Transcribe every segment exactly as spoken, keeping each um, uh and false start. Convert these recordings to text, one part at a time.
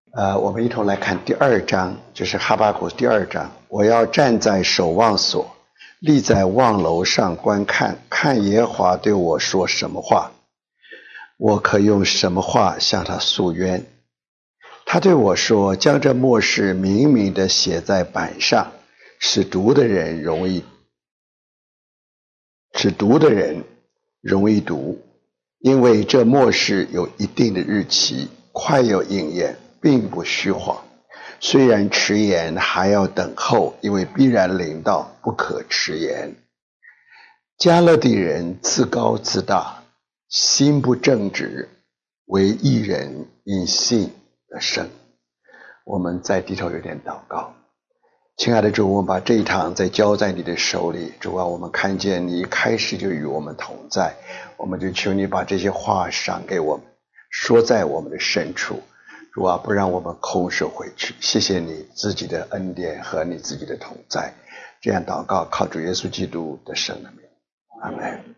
呃，我们一同来看第二章，就是哈巴谷第二章。我要站在守望所，立在望楼上观看，看耶和华对我说什么话，我可用什么话向他诉冤。他对我说，将这默示明明地写在板上，使读的人容易使读的人容易读，因为这默示有一定的日期，快有应验，并不虚谎。虽然迟延，还要等候，因为必然临到，不可迟延。迦勒底人自高自大，心不正直，为义人因信得生。我们在低头有点祷告。亲爱的主，我们把这一堂再交在你的手里。主啊，我们看见你一开始就与我们同在，我们就求你把这些话赏给我们，说在我们的深处。主啊，不让我们空手回去。谢谢你自己的恩典和你自己的同在。这样祷告，靠主耶稣基督的圣名，阿们。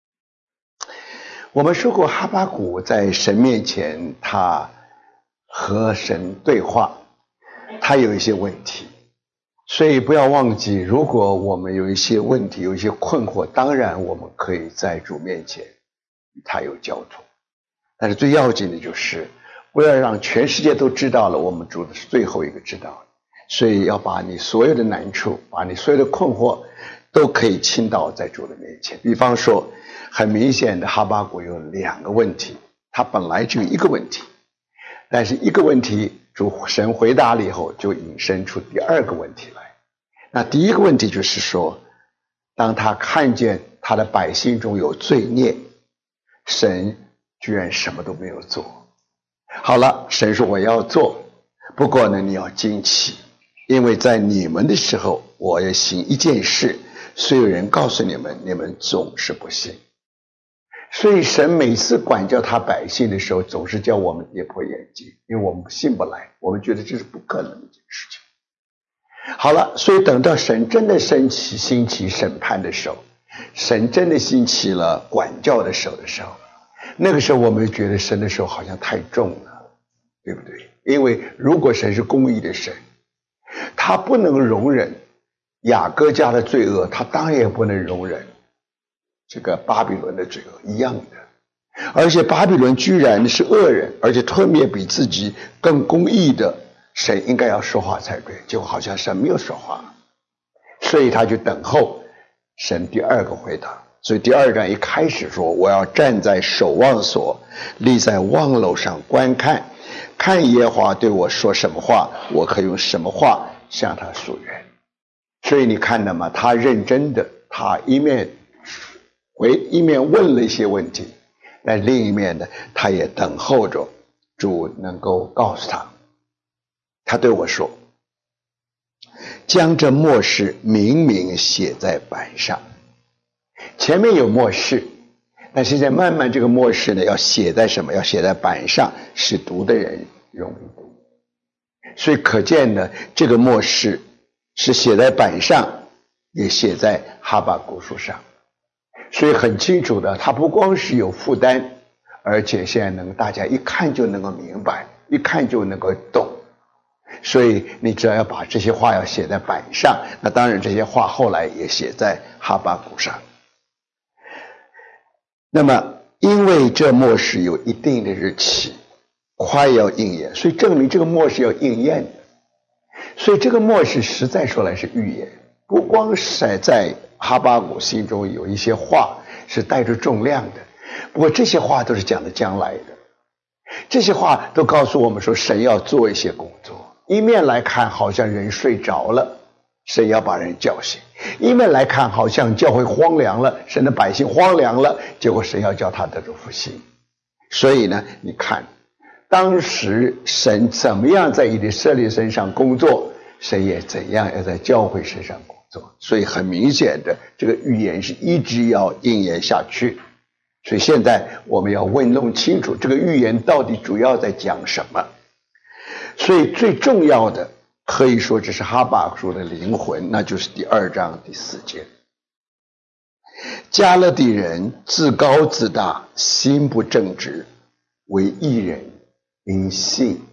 我们说过，哈巴谷在神面前，他和神对话，他有一些问题。所以不要忘记，如果我们有一些问题，有一些困惑，当然我们可以在主面前与他有交托。但是最要紧的就是不要让全世界都知道了，我们主的是最后一个知道的。所以要把你所有的难处，把你所有的困惑都可以倾倒在主的面前。比方说，很明显的哈巴谷有两个问题，他本来只有一个问题，但是一个问题主神回答了以后，就引申出第二个问题来。那第一个问题就是说，当他看见他的百姓中有罪孽，神居然什么都没有做。好了，神说我要做，不过呢你要惊奇，因为在你们的时候我要行一件事，虽有人告诉你们，你们总是不信。所以神每次管教他百姓的时候，总是叫我们跌破眼镜，因为我们信不来，我们觉得这是不可能的一件事情。好了，所以等到神真的升起兴起审判的时候，神真的兴起了管教的手的时候，那个时候我们觉得神的手好像太重了，对不对？因为如果神是公义的神，他不能容忍雅各家的罪恶，他当然也不能容忍这个巴比伦的罪恶一样的。而且巴比伦居然是恶人，而且特别比自己更公义的神应该要说话才对，结果好像神没有说话，所以他就等候神第二个回答。所以第二章一开始说，我要站在守望所，立在望楼上观看，看耶和华对我说什么话，我可用什么话向他诉冤。所以你看到吗？他认真的，他一面回一面问了一些问题，但另一面呢，他也等候着主能够告诉他。他对我说，将这默示明明写在板上。前面有默示，但现在慢慢这个默示呢，要写在什么？要写在板上，使读的人容易读。所以可见呢，这个默示是写在板上，也写在哈巴谷书上。所以很清楚的，它不光是有负担，而且现在能大家一看就能够明白，一看就能够懂。所以你只要把这些话要写在板上，那当然这些话后来也写在哈巴谷上。那么因为这默示有一定的日期，快要应验，所以证明这个默示要应验的。所以这个默示实在说来是预言，不光是在哈巴谷心中有一些话是带着重量的，不过这些话都是讲的将来的，这些话都告诉我们说神要做一些工作。一面来看好像人睡着了，神要把人叫醒；一面来看好像教会荒凉了，神的百姓荒凉了，结果神要叫他得着复兴。所以呢，你看当时神怎么样在以色列身上工作，神也怎样要在教会身上工作。所以很明显的，这个预言是一直要应验下去。所以现在我们要问弄清楚这个预言到底主要在讲什么。所以最重要的可以说这是哈巴谷的灵魂，那就是第二章第四节。迦勒底人自高自大，心不正直，为义人因信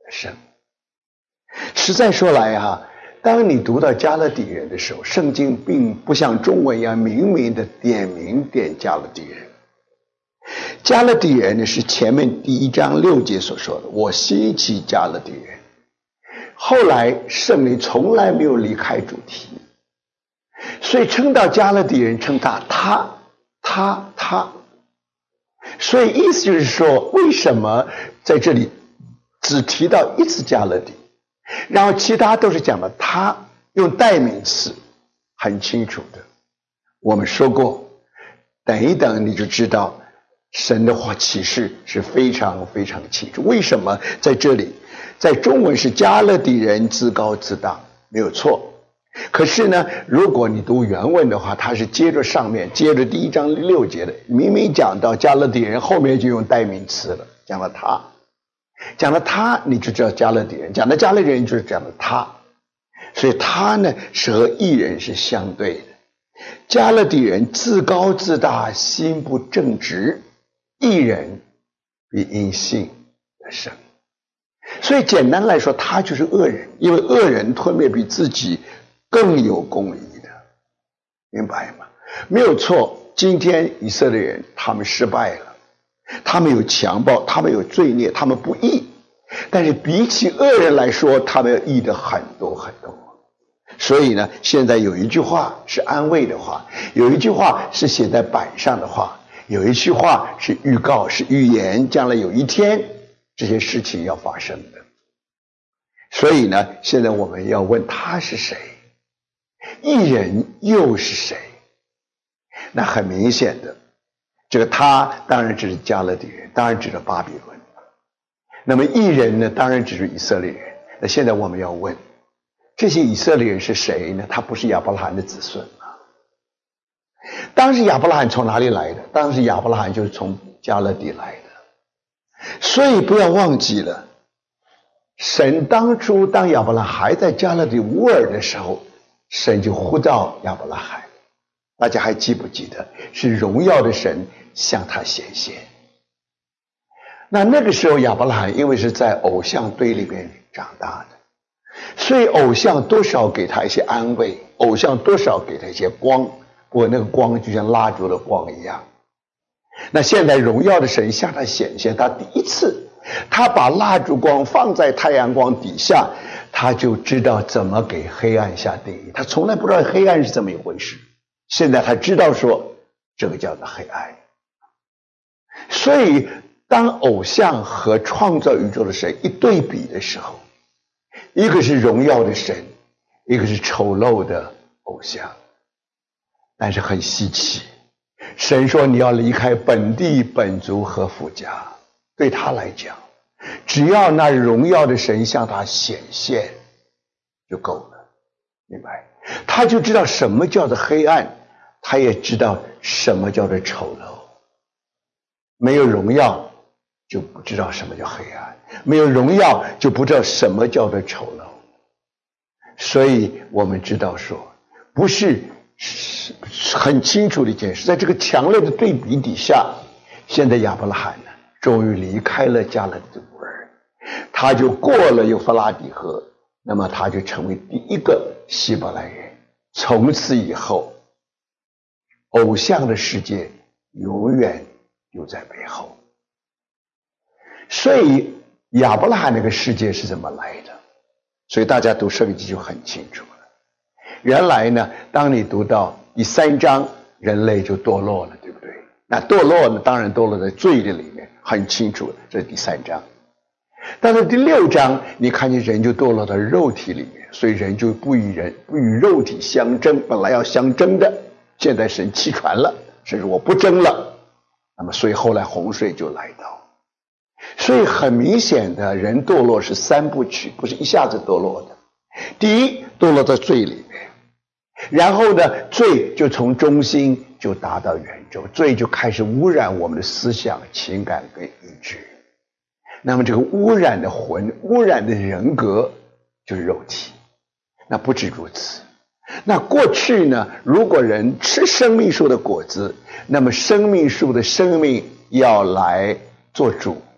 生。实在说来啊，当你读到加勒底人的时候，圣经并不像中文一样明明的点名点加勒底人。加勒底人呢，是前面第一章六节所说的，我兴起加勒底人。后来圣灵从来没有离开主题，所以称到加勒底人，称他他他他。所以意思就是说，为什么在这里只提到一次加勒底，然后其他都是讲的他，用代名词，很清楚的。我们说过，等一等你就知道神的话启示是非常非常清楚。为什么在这里在中文是加勒底人自高自大，没有错。可是呢，如果你读原文的话，它是接着上面接着第一章六节的，明明讲到加勒底人，后面就用代名词了，讲了他，讲了他你就知道加勒底人，讲了加勒底人就是讲了他。所以他呢是和义人是相对的。加勒底人自高自大，心不正直，义人比因信得生。所以简单来说，他就是恶人，因为恶人吞灭比自己更有公义的，明白吗？没有错，今天以色列人他们失败了，他们有强暴，他们有罪孽，他们不义，但是比起恶人来说，他们要义的很多很多。所以呢，现在有一句话是安慰的话，有一句话是写在板上的话，有一句话是预告，是预言，将来有一天这些事情要发生的。所以呢，现在我们要问他是谁，义人又是谁？那很明显的，这个他当然指是加勒底人，当然指的巴比伦。那么义人呢，当然指是以色列人。那现在我们要问，这些以色列人是谁呢？他不是亚伯拉罕的子孙啊。当时亚伯拉罕从哪里来的？当时亚伯拉罕就是从加勒底来的。所以不要忘记了，神当初当亚伯拉罕还在加勒底乌尔的时候，神就呼召亚伯拉罕。大家还记不记得？是荣耀的神向他显现。那那个时候亚伯拉罕因为是在偶像堆里面长大的，所以偶像多少给他一些安慰，偶像多少给他一些光，不过那个光就像蜡烛的光一样。那现在荣耀的神向他显现，他第一次他把蜡烛光放在太阳光底下，他就知道怎么给黑暗下定义。他从来不知道黑暗是怎么一回事，现在他知道说这个叫做黑暗。所以当偶像和创造宇宙的神一对比的时候，一个是荣耀的神，一个是丑陋的偶像。但是很稀奇，神说你要离开本地本族和父家，对他来讲，只要那荣耀的神向他显现就够了，明白？他就知道什么叫做黑暗，他也知道什么叫做丑陋。没有荣耀就不知道什么叫黑暗，没有荣耀就不知道什么叫做丑陋。所以我们知道说，不是很清楚的一件事，在这个强烈的对比底下，现在亚伯拉罕呢终于离开了加勒底乌尔，他就过了幼发拉底河，那么他就成为第一个希伯来人。从此以后，偶像的世界永远就在背后。所以亚伯拉罕那个世界是怎么来的？所以大家读圣经就很清楚了。原来呢，当你读到第三章，人类就堕落了，对不对？那堕落呢，当然堕落在罪的里面，很清楚，这是第三章。但是第六章，你看见人就堕落到肉体里面，所以人就不与人不与肉体相争，本来要相争的，现在神弃权了，甚至我不争了。那么所以后来洪水就来到。所以很明显的，人堕落是三部曲，不是一下子堕落的。第一，堕落在罪里面，然后呢，罪就从中心就达到远周，罪就开始污染我们的思想、情感跟意志。那么这个污染的魂、污染的人格就是肉体。那不止如此，那过去呢，如果人吃生命树的果子，那么生命树的生命要来做主。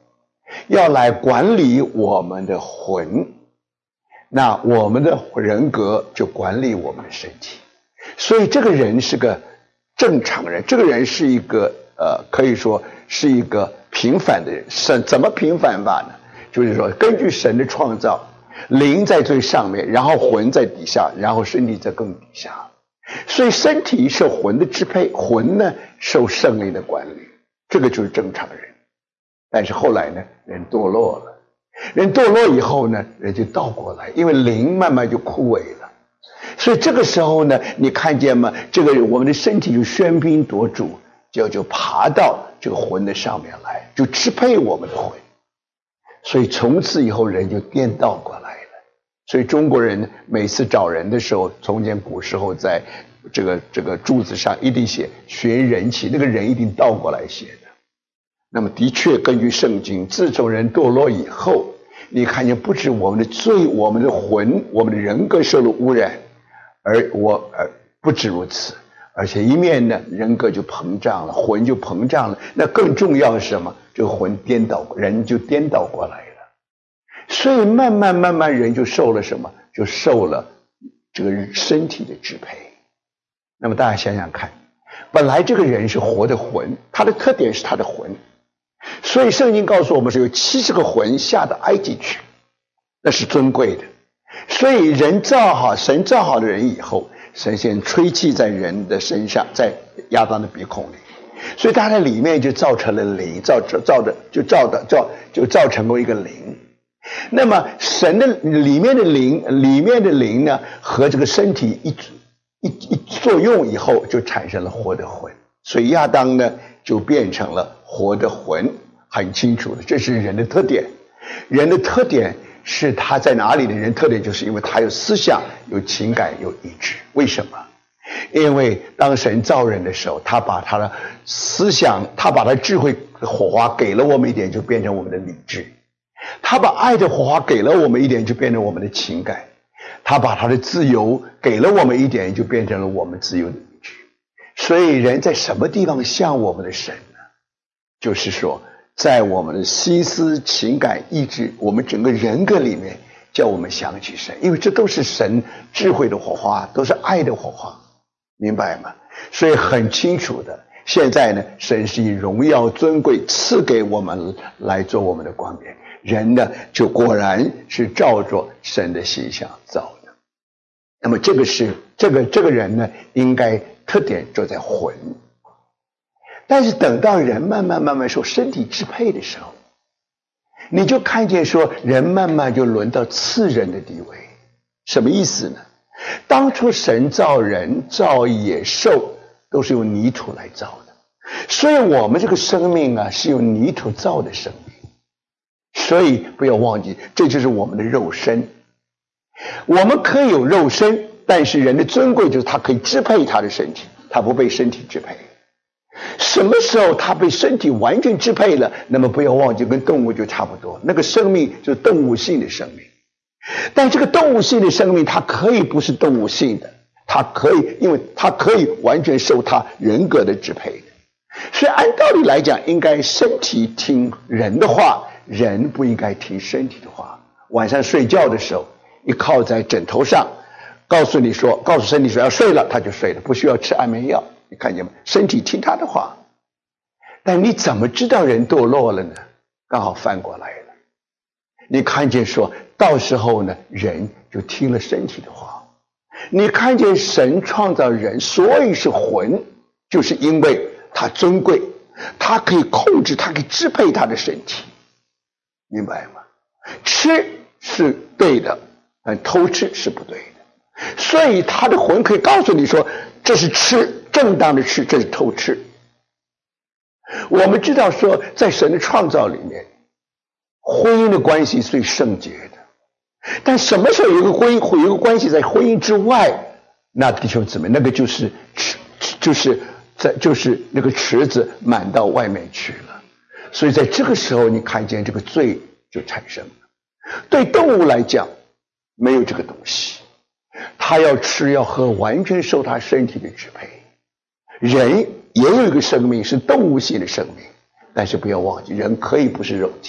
要来管理我们的魂，那我们的人格就管理我们的身体。所以这个人是个正常人，这个人是一个呃，可以说是一个平凡的人。神怎么平凡法呢？就是说根据神的创造，灵在最上面，然后魂在底下，然后身体在更底下。所以身体受魂的支配，魂呢受圣灵的管理，这个就是正常人。但是后来呢，人堕落了，人堕落以后呢，人就倒过来，因为灵慢慢就枯萎了。所以这个时候呢，你看见吗？这个我们的身体就喧宾夺主，就就爬到这个魂的上面来，就支配我们的魂。所以从此以后人就颠倒过来了。所以中国人每次找人的时候，从前古时候在这个这个柱子上一定写寻人气，那个人一定倒过来写的。那么的确根据圣经，自从人堕落以后，你看见不止我们的罪，我们的魂，我们的人格受了污染，而我呃不止如此，而且一面呢人格就膨胀了，魂就膨胀了。那更重要的是什么？这个魂颠倒，人就颠倒过来了。所以慢慢慢慢人就受了什么？就受了这个身体的支配。那么大家想想看，本来这个人是活的魂，他的特点是他的魂。所以圣经告诉我们是有七十个魂下到埃及去，那是尊贵的。所以人造好，神造好的人以后，神先吹气在人的身上，在亚当的鼻孔里，所以他在里面就造成了灵，造造的就造的造就造成过一个灵。那么神的里面的灵，里面的灵呢，和这个身体一一一作用以后，就产生了活的魂。所以亚当呢，就变成了活的魂，很清楚的，这是人的特点。人的特点是他在哪里的？人特点就是因为他有思想、有情感、有意志。为什么？因为当神造人的时候，他把他的思想，他把他智慧火花给了我们一点，就变成我们的理智。他把爱的火花给了我们一点，就变成我们的情感。他把他的自由给了我们一点，就变成了我们自由的意志。所以人在什么地方像我们的神呢？就是说在我们的心思、情感、意志，我们整个人格里面叫我们想起神，因为这都是神智慧的火花，都是爱的火花，明白吗？所以很清楚的，现在呢，神是以荣耀尊贵赐给我们来做我们的冠冕，人呢就果然是照着神的形象造的。那么这个是这个这个人呢，应该特点就在魂。但是等到人慢慢慢慢受身体支配的时候，你就看见说人慢慢就轮到次人的地位。什么意思呢？当初神造人造野兽都是用泥土来造的，所以我们这个生命啊是用泥土造的生命。所以不要忘记，这就是我们的肉身。我们可以有肉身，但是人的尊贵就是他可以支配他的身体，他不被身体支配。什么时候他被身体完全支配了，那么不要忘记跟动物就差不多，那个生命就是动物性的生命。但这个动物性的生命它可以不是动物性的，它可以因为它可以完全受它人格的支配的。所以按道理来讲，应该身体听人的话，人不应该听身体的话。晚上睡觉的时候一靠在枕头上，告诉你说告诉身体说要睡了，他就睡了，不需要吃安眠药。你看见吗？身体听他的话。但你怎么知道人堕落了呢？刚好翻过来了。你看见说到时候呢，人就听了身体的话。你看见神创造人，所以是魂，就是因为他尊贵，他可以控制，他可以支配他的身体，明白吗？吃是对的，但偷吃是不对的。所以他的魂可以告诉你说，这是吃，正当的吃，这是偷吃。我们知道说，在神的创造里面，婚姻的关系最圣洁的。但什么时候有一个婚姻，会有一个关系在婚姻之外，那弟兄姊妹，那个就是就是在就是那个池子满到外面去了。所以在这个时候，你看见这个罪就产生了。对动物来讲，没有这个东西，他要吃要喝，完全受他身体的支配。人也有一个生命是动物性的生命，但是不要忘记，人可以不是肉体，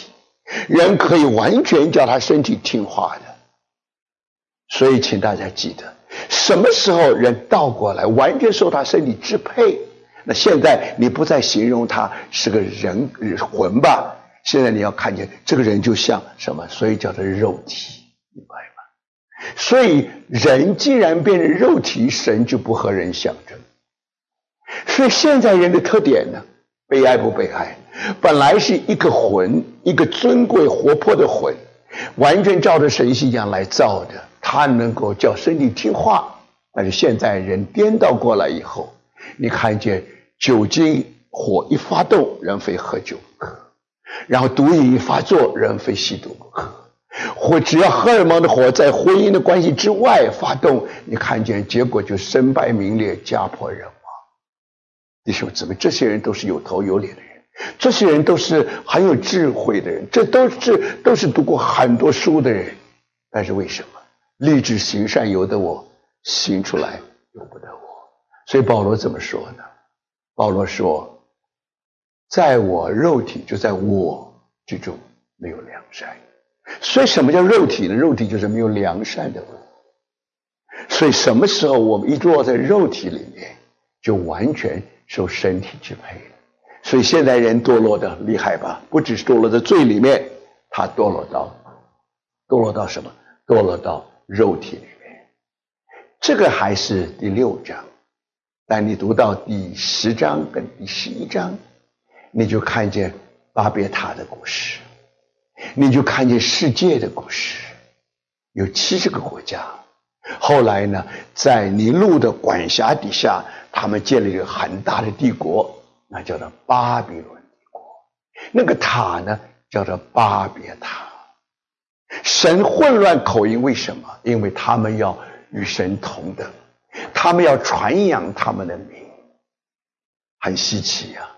人可以完全叫他身体听话的。所以请大家记得，什么时候人倒过来完全受他身体支配，那现在你不再形容他是个人魂吧，现在你要看见这个人就像什么，所以叫做肉体，明白吗？所以人既然变成肉体，神就不和人相争。所以现在人的特点呢，悲哀不悲哀？本来是一个魂，一个尊贵活泼的魂，完全照着神形象来造的，他能够叫身体听话。但是现在人颠倒过来以后，你看见酒精火一发动，人非喝酒不可，然后毒瘾一发作，人非吸毒不可，或只要荷尔蒙的火在婚姻的关系之外发动，你看见结果就身败名裂，家破人亡。弟兄姊妹，这些人都是有头有脸的人，这些人都是很有智慧的人，这都是都是读过很多书的人，但是为什么立志行善由得我，行出来由不得我？所以保罗怎么说呢？保罗说，在我肉体，就在我之中没有良善。所以什么叫肉体呢？肉体就是没有良善的我。所以什么时候我们一落在肉体里面，就完全受身体支配了。所以现在人堕落的厉害吧？不只是堕落在罪里面，他堕落到堕落到什么？堕落到肉体里面。这个还是第六章，但你读到第十章跟第十一章，你就看见巴别塔的故事，你就看见世界的故事，有七十个国家。后来呢，在尼禄的管辖底下，他们建立了很大的帝国，那叫做巴比伦帝国。那个塔呢，叫做巴别塔。神混乱口音，为什么？因为他们要与神同等，他们要传扬他们的名，很稀奇啊。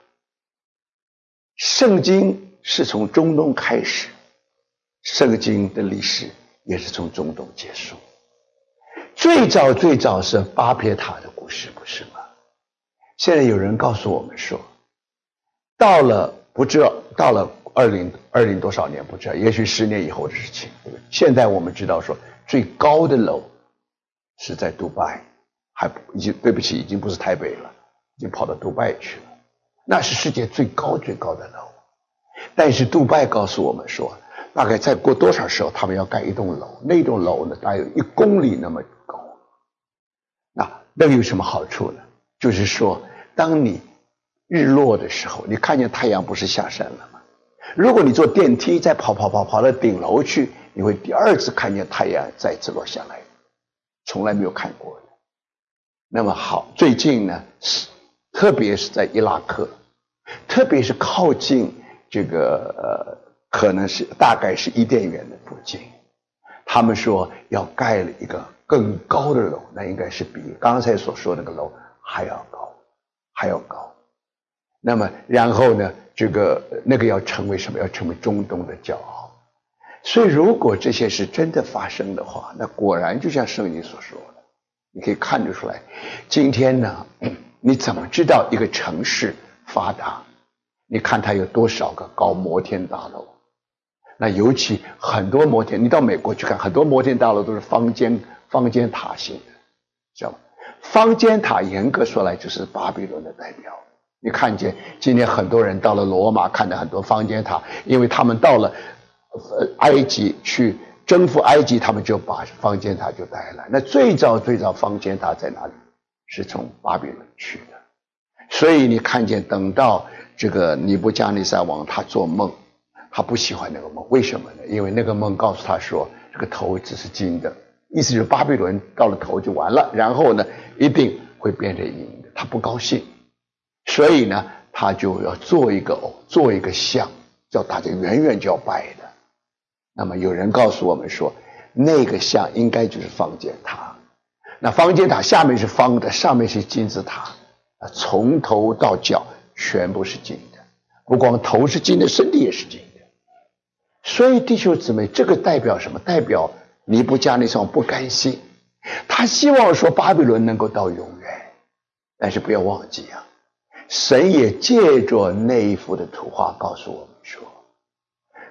圣经是从中东开始，圣经的历史也是从中东结束。最早最早是巴别塔的故事，不是吗？现在有人告诉我们说，到了不知道到了二零二零多少年不知道，也许十年以后的事情。现在我们知道说，最高的楼是在杜拜，还已经对不起，已经不是台北了，已经跑到杜拜去了。那是世界最高最高的楼。但是杜拜告诉我们说，大概再过多少时候，他们要盖一栋楼，那栋楼呢，大概有一公里那么高。那那个有什么好处呢？就是说，当你日落的时候，你看见太阳不是下山了吗？如果你坐电梯再跑跑跑跑到顶楼去，你会第二次看见太阳再次落下来，从来没有看过的。那么好，最近呢，特别是在伊拉克，特别是靠近这个呃，可能是大概是伊甸园的附近，他们说要盖了一个更高的楼，那应该是比刚才所说的那个楼还要高，还要高。那么然后呢，这个那个要成为什么？要成为中东的骄傲。所以如果这些事真的发生的话，那果然就像圣经所说的，你可以看得出来，今天呢，你怎么知道一个城市发达？你看它有多少个高摩天大楼？那尤其很多摩天，你到美国去看，很多摩天大楼都是方尖方尖塔型的，知道吗？方尖塔严格说来就是巴比伦的代表。你看见今天很多人到了罗马，看到很多方尖塔，因为他们到了呃埃及去征服埃及，他们就把方尖塔就带来。那最早最早方尖塔在哪里？是从巴比伦去的。所以你看见等到这个尼布加尼撒王他做梦，他不喜欢那个梦，为什么呢？因为那个梦告诉他说，这个头只是金的，意思就是巴比伦到了头就完了，然后呢一定会变成银的，他不高兴。所以呢，他就要做一个偶，做一个像，叫大家远远就要拜的。那么有人告诉我们说，那个像应该就是方尖塔。那方尖塔下面是方的，上面是金字塔，从头到脚全部是金的，不光头是金的，身体也是金的。所以弟兄姊妹，这个代表什么？代表尼布加尼撒王不甘心，他希望说巴比伦能够到永远。但是不要忘记啊，神也借着那一幅的图画告诉我们说，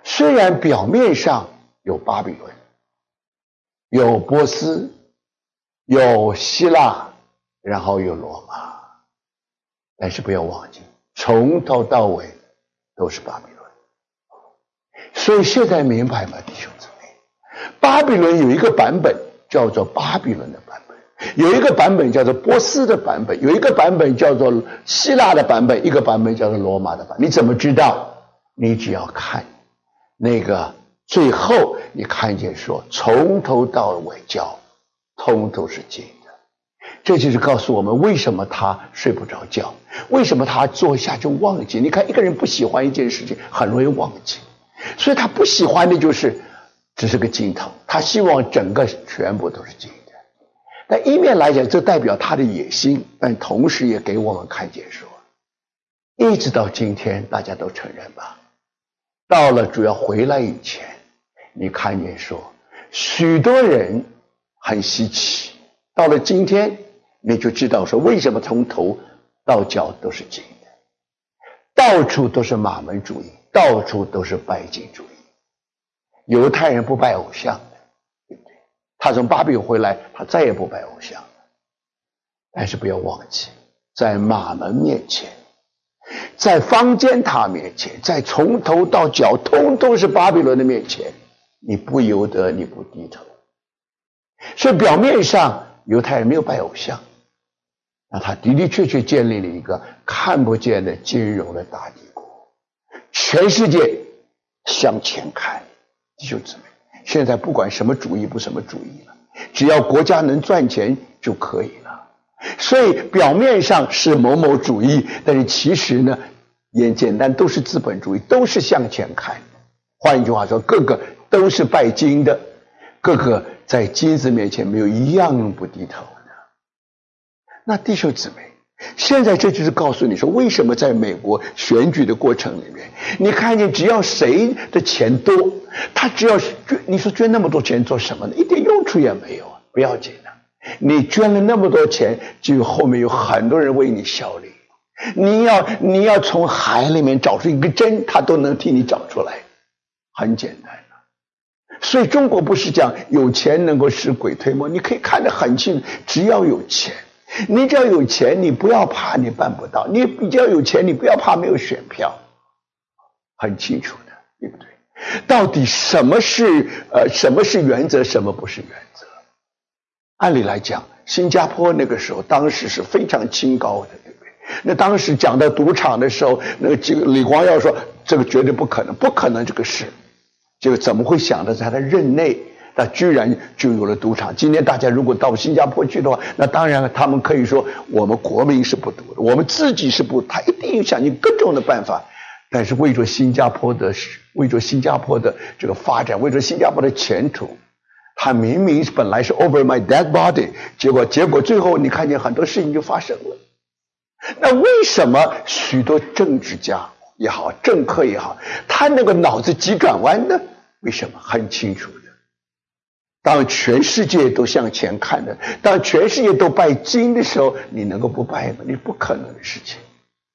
虽然表面上有巴比伦，有波斯，有希腊，然后有罗马，但是不要忘记，从头到尾都是巴比伦。所以现在明白吗，弟兄姊妹？巴比伦有一个版本叫做巴比伦的版本，有一个版本叫做波斯的版本，有一个版本叫做希腊的版本，一个版本叫做罗马的版本。你怎么知道？你只要看那个最后，你看见说从头到尾教通都是金的。这就是告诉我们为什么他睡不着觉，为什么他坐下就忘记。你看一个人不喜欢一件事情很容易忘记，所以他不喜欢的就是只是个镜头，他希望整个全部都是金的。但一面来讲，这代表他的野心，但同时也给我们看见说，一直到今天大家都承认吧，到了主要回来以前，你看见说许多人很稀奇，到了今天你就知道说为什么从头到脚都是金的，到处都是马门主义，到处都是拜金主义。犹太人不拜偶像的，对不对？他从巴比伦回来，他再也不拜偶像了。但是不要忘记，在马门面前，在方尖塔面前，在从头到脚通通是巴比伦的面前，你不由得你不低头。所以表面上犹太人没有拜偶像，那他的的确确建立了一个看不见的金融的大帝国，全世界向前看。弟兄姊妹，现在不管什么主义不什么主义了，只要国家能赚钱就可以了。所以表面上是某某主义，但是其实呢也简单都是资本主义，都是向前看。换一句话说，个个都是拜金的，个个在金子面前没有一样不低头的。那弟兄姊妹，现在这就是告诉你说，为什么在美国选举的过程里面，你看见只要谁的钱多，他只要捐，你说捐那么多钱做什么呢？一点用处也没有啊，不要紧的。你捐了那么多钱，就后面有很多人为你效力。你要你要从海里面找出一个针，他都能替你找出来，很简单的。所以中国不是讲有钱能够使鬼推磨，你可以看得很清楚，只要有钱。你只要有钱，你不要怕你办不到，你只要有钱，你不要怕没有选票，很清楚的，对不对？到底什么是呃什么是原则，什么不是原则？按理来讲，新加坡那个时候当时是非常清高的，对不对？那当时讲到赌场的时候，那个李光耀说这个绝对不可能，不可能这个事，这个怎么会想到在他任内那居然就有了赌场。今天大家如果到新加坡去的话，那当然他们可以说我们国民是不赌的，我们自己是不，他一定想尽各种的办法。但是为着新加坡的为着新加坡的这个发展，为着新加坡的前途，他明明本来是 over my dead body， 结果结果最后你看见很多事情就发生了。那为什么许多政治家也好，政客也好，他那个脑子急转弯呢？为什么？很清楚的。当全世界都向前看的，当全世界都拜金的时候，你能够不拜吗？你不可能的事情。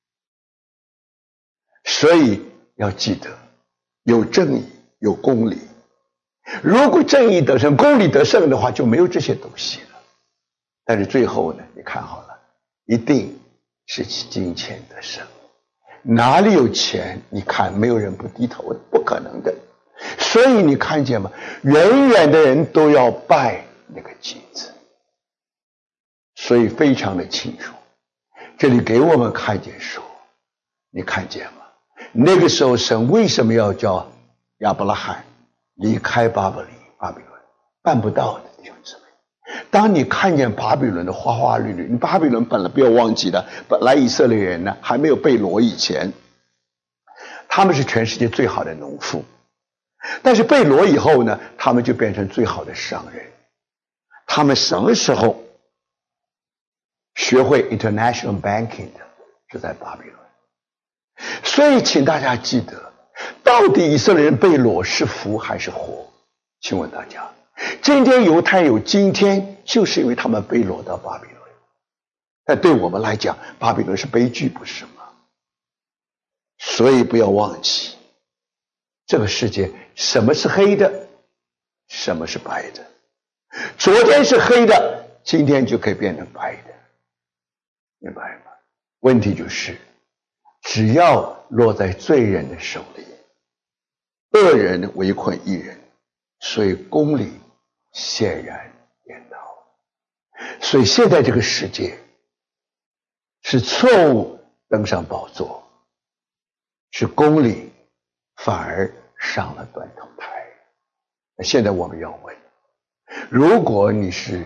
所以要记得，有正义，有公理。如果正义得胜，公理得胜的话，就没有这些东西了。但是最后呢，你看好了，一定是金钱得胜。哪里有钱，你看没有人不低头的，不可能的。所以你看见吗？远远的人都要拜那个金子，所以非常的清楚。这里给我们看见说，你看见吗？那个时候神为什么要叫亚伯拉罕离开巴比伦？巴比伦办不到的，弟兄姊妹。当你看见巴比伦的花花绿绿，你巴比伦本来不要忘记的，本来以色列人呢还没有被掳以前，他们是全世界最好的农夫。但是被掳以后呢，他们就变成最好的商人。他们什么时候学会 international banking 的？是在巴比伦。所以请大家记得，到底以色列人被掳是福还是祸？请问大家，今天犹太有今天，就是因为他们被掳到巴比伦。但对我们来讲，巴比伦是悲剧，不是吗？所以不要忘记， 这个世界什么是黑的，什么是白的。昨天是黑的，今天就可以变成白的，明白吗？问题就是只要落在罪人的手里，恶人围困义人，所以公理显然颠倒。所以现在这个世界是错误登上宝座，是公理反而上了断头台。现在我们要问，如果你是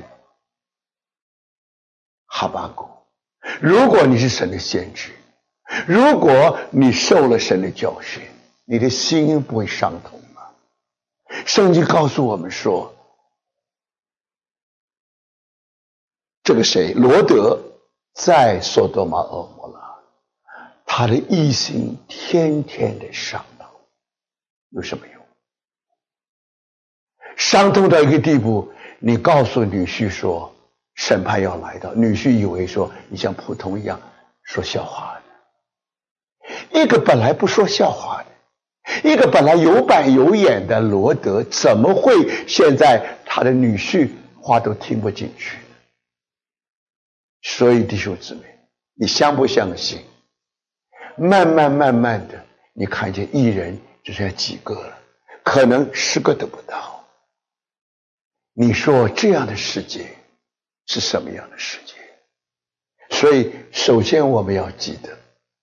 哈巴谷，如果你是神的先知，如果你受了神的教训，你的心不会伤痛吗？圣经告诉我们说，这个谁，罗得在索多玛蛾摩拉，他的一心天天的伤痛，有什么用？伤痛到一个地步，你告诉女婿说审判要来到，女婿以为说你像普通一样说笑话的。一个本来不说笑话的，一个本来有板有眼的罗得，怎么会现在他的女婿话都听不进去？所以弟兄姊妹，你相不相信，慢慢慢慢的你看见义人只剩下几个了，可能十个都不到。你说这样的世界是什么样的世界？所以首先我们要记得，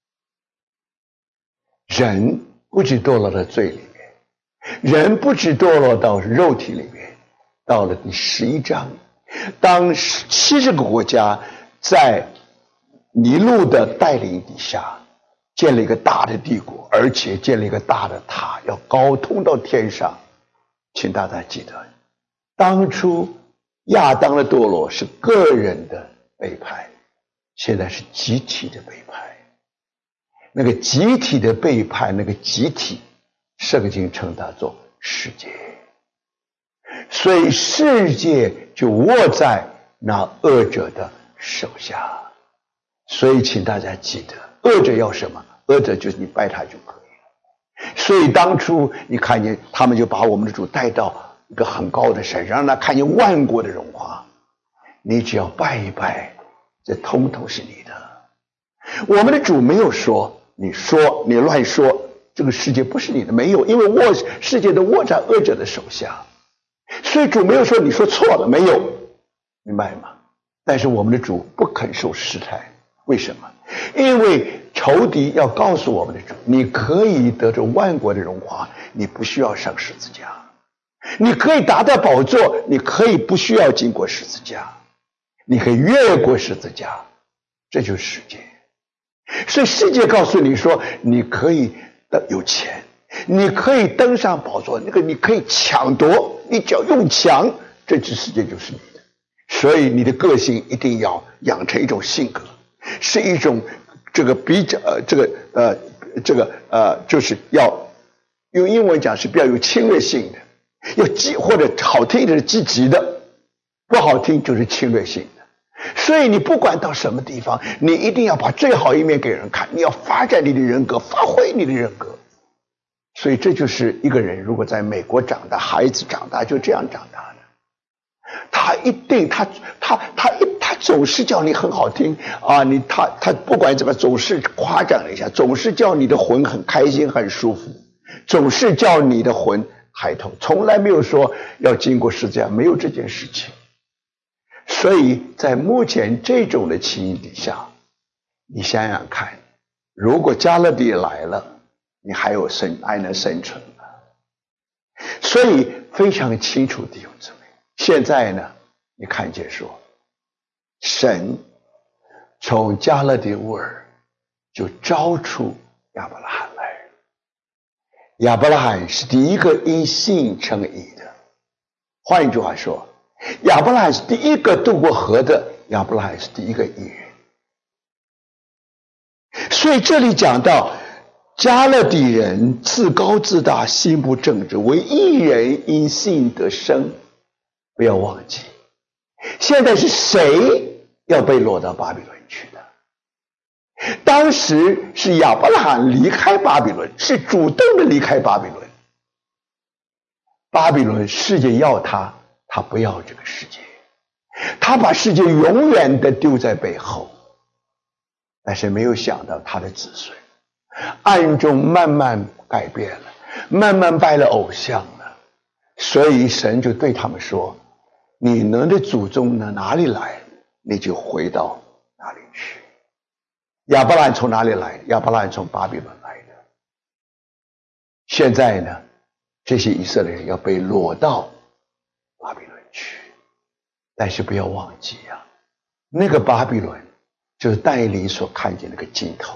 人不只堕落到罪里面，人不只堕落到肉体里面。到了第十一章，当七十个国家在尼禄的带领底下建了一个大的帝国，而且建了一个大的塔，要高通到天上。请大家记得，当初亚当的堕落是个人的背叛，现在是集体的背叛。那个集体的背叛，那个集体圣经称它做世界。所以世界就握在那恶者的手下。所以请大家记得，恶者要什么？恶者就是你拜他就可以了。所以当初你看见他们就把我们的主带到一个很高的山上，让他看见万国的荣华。你只要拜一拜，这统统是你的。我们的主没有说你说你乱说，这个世界不是你的，没有，因为握世界都握在恶者的手下。所以主没有说你说错了，没有，明白吗？但是我们的主不肯受试探，为什么？因为仇敌要告诉我们的主，你可以得着万国的荣华，你不需要上十字架；你可以达到宝座，你可以不需要经过十字架，你可以越过十字架。这就是世界。所以世界告诉你说，你可以有钱，你可以登上宝座，那个你可以抢夺，你只要用强，这只世界就是你的。所以你的个性一定要养成一种性格，是一种这个比较呃这个呃这个呃就是要用英文讲是比较有侵略性的，要积或者好听一点是积极的，不好听就是侵略性的。所以你不管到什么地方，你一定要把最好一面给人看，你要发展你的人格，发挥你的人格。所以这就是一个人如果在美国长大，孩子长大就这样长大的，他一定他他他他总是叫你很好听啊，你他他不管怎么总是夸奖一下，总是叫你的魂很开心很舒服，总是叫你的魂抬头，从来没有说要经过十字架，没有这件事情。所以在目前这种的情形底下，你想想看，如果加勒底来了，你还有生还能生存吗？所以非常清楚弟兄姊妹，现在呢，你看见说，神从加勒底乌尔就招出亚伯拉罕来，亚伯拉罕是第一个因信称义的。换一句话说，亚伯拉罕是第一个渡过河的，亚伯拉罕是第一个义人。所以这里讲到加勒底人自高自大，心不正直，为义人因信得生。不要忘记，现在是谁要被落到巴比伦去的？当时是亚伯拉罕离开巴比伦，是主动的离开巴比伦， 巴比伦世界要他，他不要这个世界，他把世界永远的丢在背后。但是没有想到他的子孙暗中慢慢改变了，慢慢拜了偶像了。所以神就对他们说，你们的祖宗呢哪里来，你就回到哪里去。亚伯兰从哪里来？亚伯兰从巴比伦来的。现在呢，这些以色列人要被掳到巴比伦去，但是不要忘记啊，那个巴比伦就是但以理所看见那个尽头。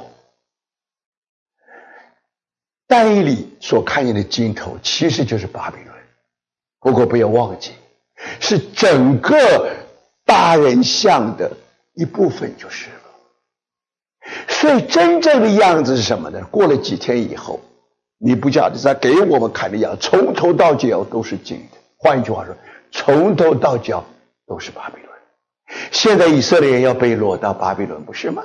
但以理所看见的尽头其实就是巴比伦，不过不要忘记，是整个大人像的一部分就是了。所以真正的样子是什么呢？过了几天以后，尼布甲尼撒给我们看的样子，从头到脚都是金的。换一句话说，从头到脚都是巴比伦。现在以色列人要被掳到巴比伦，不是吗？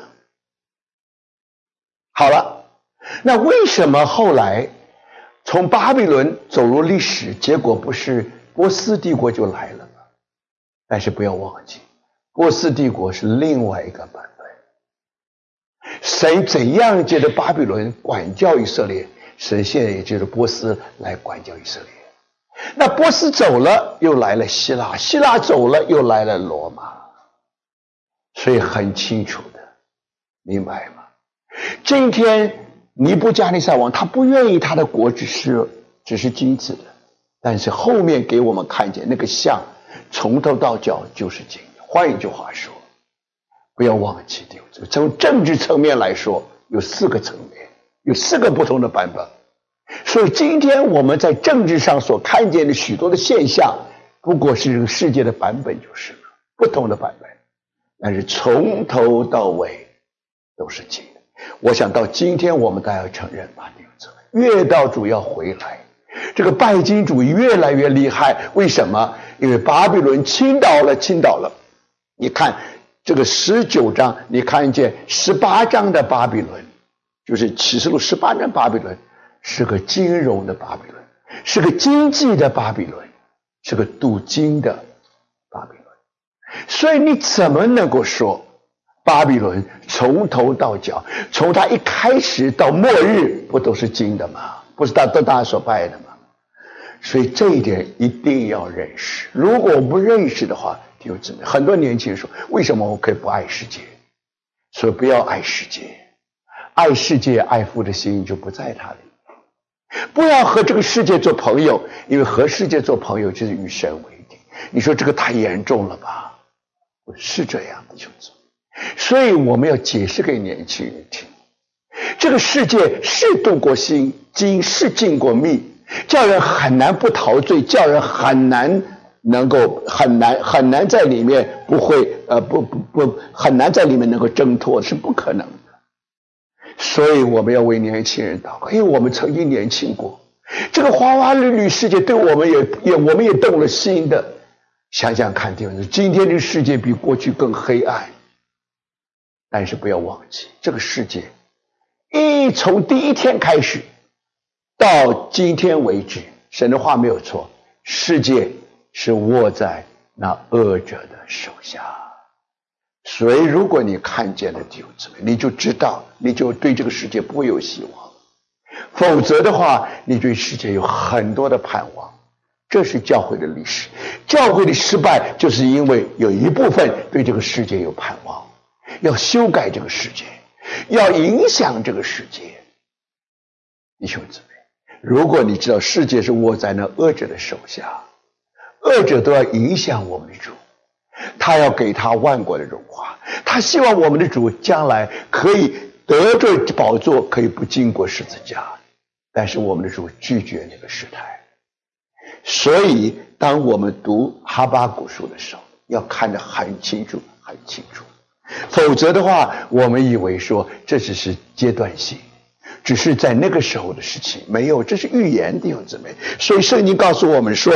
好了，那为什么后来从巴比伦走入历史，结果不是波斯帝国就来了吗？但是不要忘记，波斯帝国是另外一个版本。神怎样借着巴比伦管教以色列，神现在也借着波斯来管教以色列。那波斯走了，又来了希腊，希腊走了，又来了罗马。所以很清楚的，明白吗？今天尼布加尼撒王他不愿意他的国只是只是金子的，但是后面给我们看见那个像从头到脚就是金的。换一句话说，不要忘记丢这个。从政治层面来说，有四个层面，有四个不同的版本。所以今天我们在政治上所看见的许多的现象，不过是这个世界的版本就是了，不同的版本。但是从头到尾都是金的。我想到今天我们大家要承认吧，越到主要回来，这个拜金主义越来越厉害。为什么？因为巴比伦倾倒了，倾倒了。你看这个十九章，你看见十八章的巴比伦，就是启示录十八章巴比伦是个金融的巴比伦，是个经济的巴比伦，是个镀金的巴比伦。所以你怎么能够说巴比伦从头到脚，从他一开始到末日不都是金的吗？不是大都大家所拜的吗？所以这一点一定要认识。如果我不认识的话，弟兄姊妹，很多年轻人说，为什么我可以不爱世界？所以不要爱世界，爱世界爱父的心就不在他里。不要和这个世界做朋友，因为和世界做朋友就是与神为敌。你说这个太严重了吧？不是这样的，弟兄姊妹。所以我们要解释给年轻人听，这个世界是镀过金，金是浸过蜜，叫人很难不陶醉，叫人很难能够很难很难在里面不会呃不不不很难在里面能够挣脱，是不可能的。所以我们要为年轻人祷告，因为我们曾经年轻过，这个花花绿绿世界对我们也也我们也动了心的。想想看，弟兄们，今天这个世界比过去更黑暗，但是不要忘记，这个世界一从第一天开始到今天为止，神的话没有错，世界是握在那恶者的手下。所以如果你看见了弟兄姊妹，你就知道，你就对这个世界不会有希望，否则的话，你对世界有很多的盼望。这是教会的历史，教会的失败就是因为有一部分对这个世界有盼望，要修改这个世界，要影响这个世界。弟兄姊妹，如果你知道世界是握在那恶者的手下，恶者都要影响我们的主，他要给他万国的荣华，他希望我们的主将来可以得着宝座，可以不经过十字架，但是我们的主拒绝那个试探。所以当我们读哈巴谷书的时候，要看得很清楚很清楚，否则的话我们以为说这只是阶段性，只是在那个时候的事情，没有，这是预言，弟兄姊妹。所以圣经告诉我们说，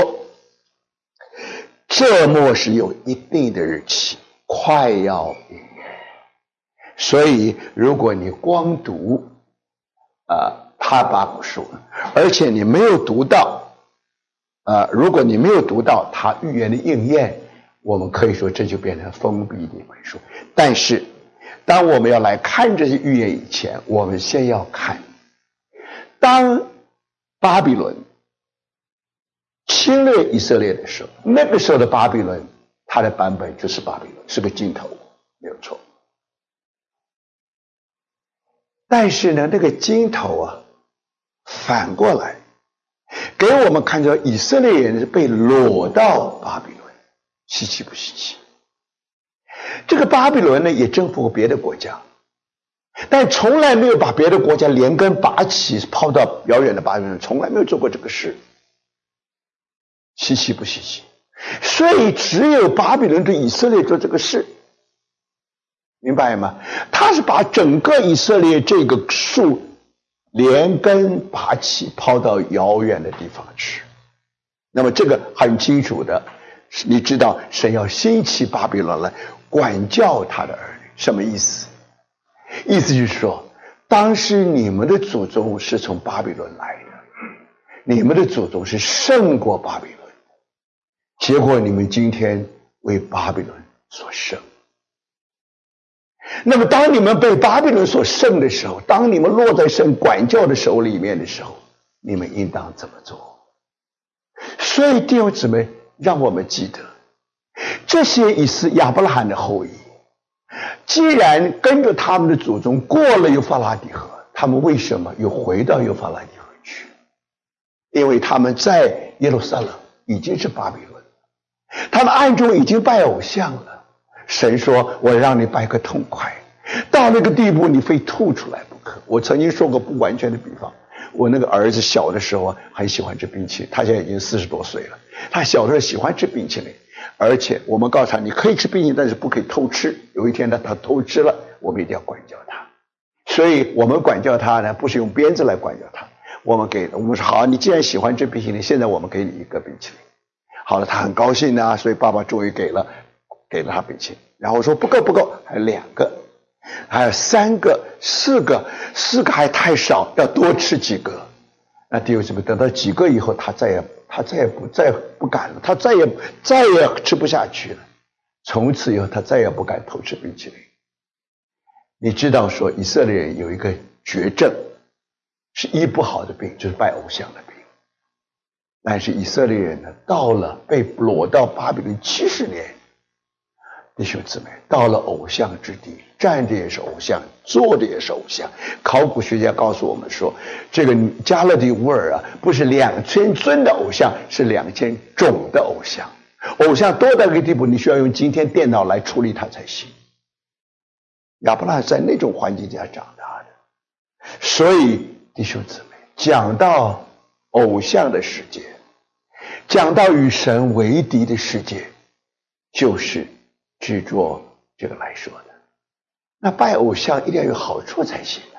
这末是有一定的日期，快要应验。所以如果你光读呃哈巴谷书，而且你没有读到呃，如果你没有读到他预言的应验，我们可以说这就变成封闭的一本书。但是当我们要来看这些预言以前，我们先要看，当巴比伦侵略以色列的时候，那个时候的巴比伦，它的版本就是巴比伦，是个镜头，没有错。但是呢，那个镜头啊，反过来给我们看到以色列人被掳到巴比伦，稀奇不稀奇？这个巴比伦呢，也征服过别的国家，但从来没有把别的国家连根拔起，抛到遥远的巴比伦，从来没有做过这个事。稀奇不稀奇？所以只有巴比伦对以色列做这个事，明白吗？他是把整个以色列这个树连根拔起，抛到遥远的地方去。那么这个很清楚的，你知道神要兴起巴比伦来管教他的儿女，什么意思？意思就是说，当时你们的祖宗是从巴比伦来的，你们的祖宗是胜过巴比伦，结果你们今天为巴比伦所胜。那么当你们被巴比伦所胜的时候，当你们落在神管教的手里面的时候，你们应当怎么做？所以弟兄姊妹，让我们记得，这些以斯亚伯拉罕的后裔，既然跟着他们的祖宗过了幼发拉底河，他们为什么又回到幼发拉底河去？因为他们在耶路撒冷已经是巴比伦，他们暗中已经拜偶像了。神说，我让你拜个痛快，到那个地步你非吐出来不可。我曾经说过不完全的比方，我那个儿子小的时候啊，很喜欢吃冰淇淋，他现在已经四十多岁了，他小时候喜欢吃冰淇淋，而且我们告诉他你可以吃冰淇淋，但是不可以偷吃。有一天呢，他偷吃了，我们一定要管教他。所以我们管教他呢，不是用鞭子来管教他，我们给我们说好，你既然喜欢吃冰淇淋，现在我们给你一个冰淇淋。好了，他很高兴啊，所以爸爸终于给了给了他冰淇淋。然后我说不够不够，还有两个，还有三个，四个，四个还太少，要多吃几个。那弟兄姊妹，等到几个以后，他再也他再也不再不敢了，他再也再也吃不下去了。从此以后，他再也不敢偷吃冰淇淋。你知道说以色列人有一个绝症，是医不好的病，就是拜偶像的病。但是以色列人呢，到了被掳到巴比伦七十年，弟兄姊妹，到了偶像之地，站着也是偶像，坐着也是偶像。考古学家告诉我们说，这个加勒底乌尔啊，不是两千尊的偶像，是两千种的偶像。偶像多到一个地步，你需要用今天电脑来处理它才行。亚伯拉罕在那种环境下长大的，所以弟兄姊妹，讲到偶像的世界，讲到与神为敌的世界，就是制作这个来说的。那拜偶像一定要有好处才行啊！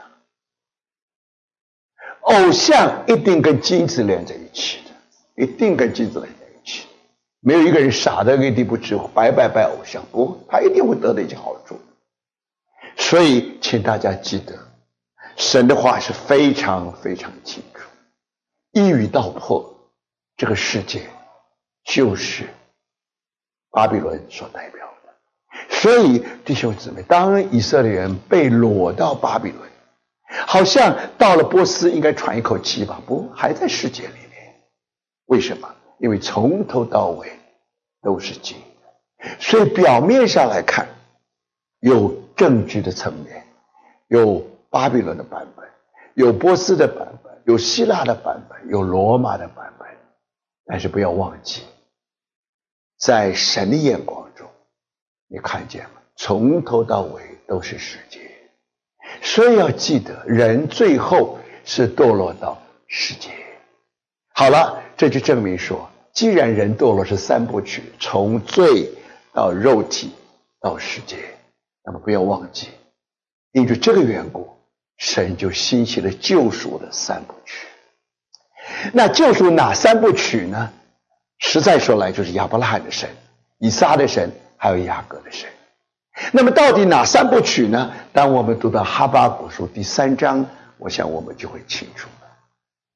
偶像一定跟金子连在一起的，一定跟金子连在一起。没有一个人傻到一个地步，只白白拜偶像，不，他一定会得到一些好处。所以，请大家记得，神的话是非常非常清楚，一语道破。这个世界就是巴比伦所代表的。所以弟兄姊妹，当以色列人被掳到巴比伦，好像到了波斯应该喘一口气吧，不，还在世界里面。为什么？因为从头到尾都是金。所以表面上来看，有政治的层面，有巴比伦的版本，有波斯的版本，有希腊的版本，有罗马的版本。但是不要忘记，在神的眼光中，你看见吗？从头到尾都是世界。所以要记得，人最后是堕落到世界。好了，这就证明说，既然人堕落是三部曲，从罪到肉体到世界，那么不要忘记，因着这个缘故，神就兴起了救赎的三部曲。那救赎哪三部曲呢？实在说来，就是亚伯拉罕的神、以撒的神，还有雅各的神。那么到底哪三部曲呢？当我们读到哈巴谷书第三章，我想我们就会清楚了。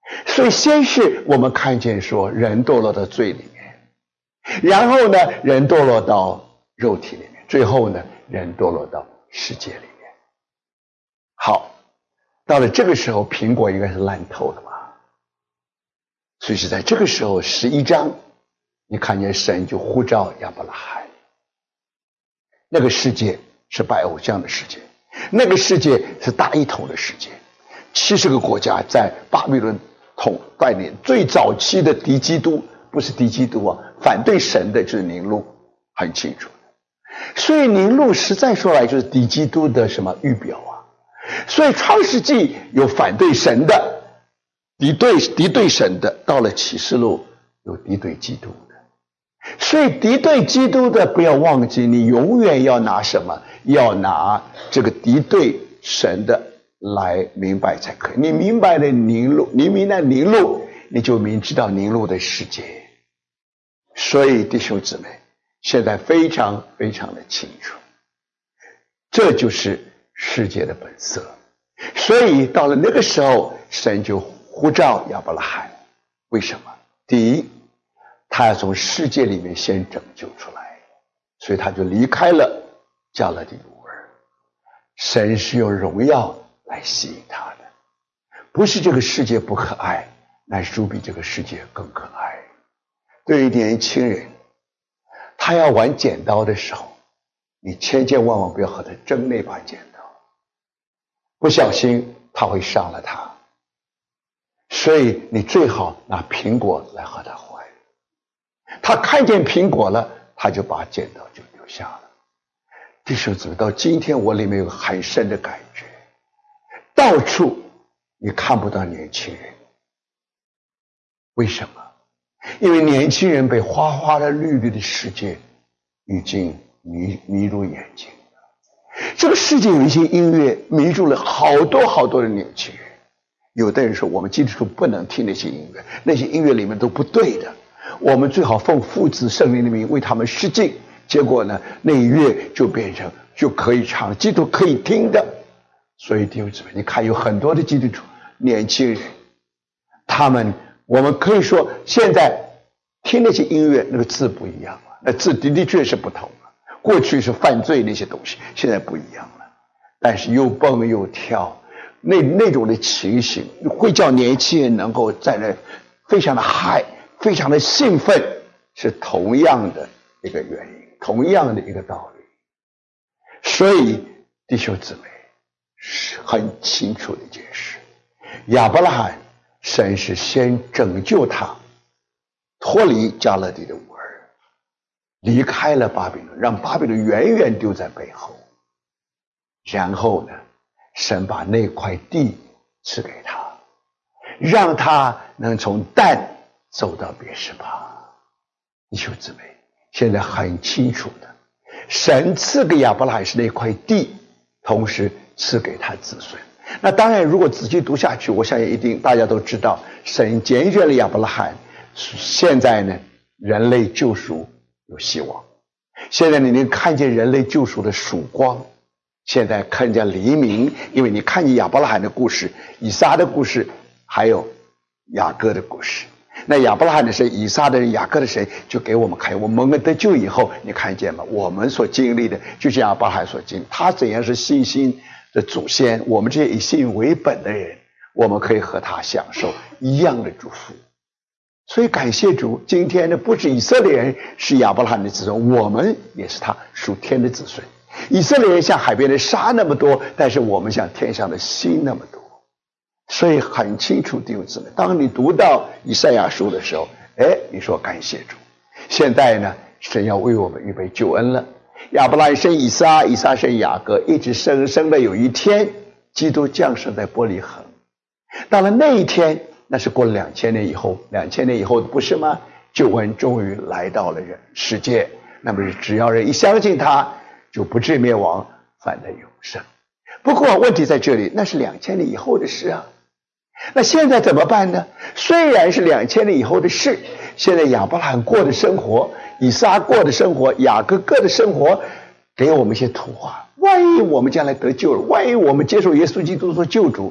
所以先是我们看见说人堕落到罪里面，然后呢人堕落到肉体里面，最后呢人堕落到世界里面。好，到了这个时候苹果应该是烂透了吧。所以是在这个时候十一章你看见神就呼召亚伯拉罕。那个世界是拜偶像的世界，那个世界是大一统的世界，七十个国家在巴比伦统带领最早期的敌基督，不是敌基督啊，反对神的就是宁录，很清楚。所以宁录实在说来就是敌基督的什么预表啊。所以创世纪有反对神的，敌对敌对神的，到了启示录有敌对基督的。所以敌对基督的不要忘记，你永远要拿什么？要拿这个敌对神的来明白才可以。你明白了宁录，你明白宁录，你就明知道宁录的世界。所以弟兄姊妹，现在非常非常的清楚，这就是世界的本色。所以到了那个时候，神就呼召亚伯拉罕。为什么？第一，他要从世界里面先拯救出来，所以他就离开了迦勒底乌尔。神是用荣耀来吸引他的，不是这个世界不可爱，乃是主比这个世界更可爱。对于年轻人，他要玩剪刀的时候，你千千万万不要和他争那把剪刀，不小心他会伤了他。所以你最好拿苹果来和他换。他看见苹果了，他就把剪刀就留下了。弟兄姊妹，到今天我里面有很深的感觉，到处你看不到年轻人。为什么？因为年轻人被花花的绿绿的世界已经迷迷入眼睛了。这个世界有一些音乐迷住了好多好多的年轻人。有的人说我们基督徒不能听那些音乐，那些音乐里面都不对的，我们最好奉父子圣灵的名为他们施浸。结果呢，那一乐就变成就可以唱，基督徒可以听的。所以弟兄姊妹，你看有很多的基督徒年轻人，他们我们可以说现在听那些音乐那个字不一样了，那字的的确是不同了。过去是犯罪那些东西，现在不一样了，但是又蹦又跳，那那种的情形会叫年轻人能够在那非常的嗨，非常的兴奋，是同样的一个原因，同样的一个道理。所以弟兄姊妹是很清楚的一件事，亚伯拉罕神是先拯救他脱离迦勒底的乌尔，离开了巴比伦，让巴比伦远远丢在背后。然后呢，神把那块地赐给他，让他能从但走到别是巴。弟兄姊妹，现在很清楚的，神赐给亚伯拉罕是那块地，同时赐给他子孙。那当然如果仔细读下去，我相信一定大家都知道，神拣选了亚伯拉罕，现在呢人类救赎有希望。现在你能看见人类救赎的曙光，现在看见黎明，因为你看见亚伯拉罕的故事，以撒的故事，还有雅各的故事。那亚伯拉罕的神，以撒的人，雅各的神，就给我们看，我们蒙了得救以后，你看见吗？我们所经历的就像亚伯拉罕所经历，他怎样是信心的祖先，我们这些以信为本的人，我们可以和他享受一样的祝福。所以感谢主，今天呢不止以色列人是亚伯拉罕的子孙，我们也是他属天的子孙。以色列人像海边的沙那么多，但是我们像天上的星那么多。所以很清楚弟兄姊妹，当你读到以赛亚书的时候，哎，你说感谢主，现在呢神要为我们预备救恩了。亚伯拉罕生以撒，以撒生雅各，一直生生的有一天基督降生在伯利恒。到了那一天，那是过了两千年以后，两千年以后不是吗？救恩终于来到了人世界，那么只要人一相信他，就不至灭亡，反得永生。不过问题在这里，那是两千年以后的事啊。那现在怎么办呢？虽然是两千年以后的事，现在亚伯拉罕过的生活，以撒过的生活，雅各各的生活，给我们一些图画。万一我们将来得救了，万一我们接受耶稣基督做救主，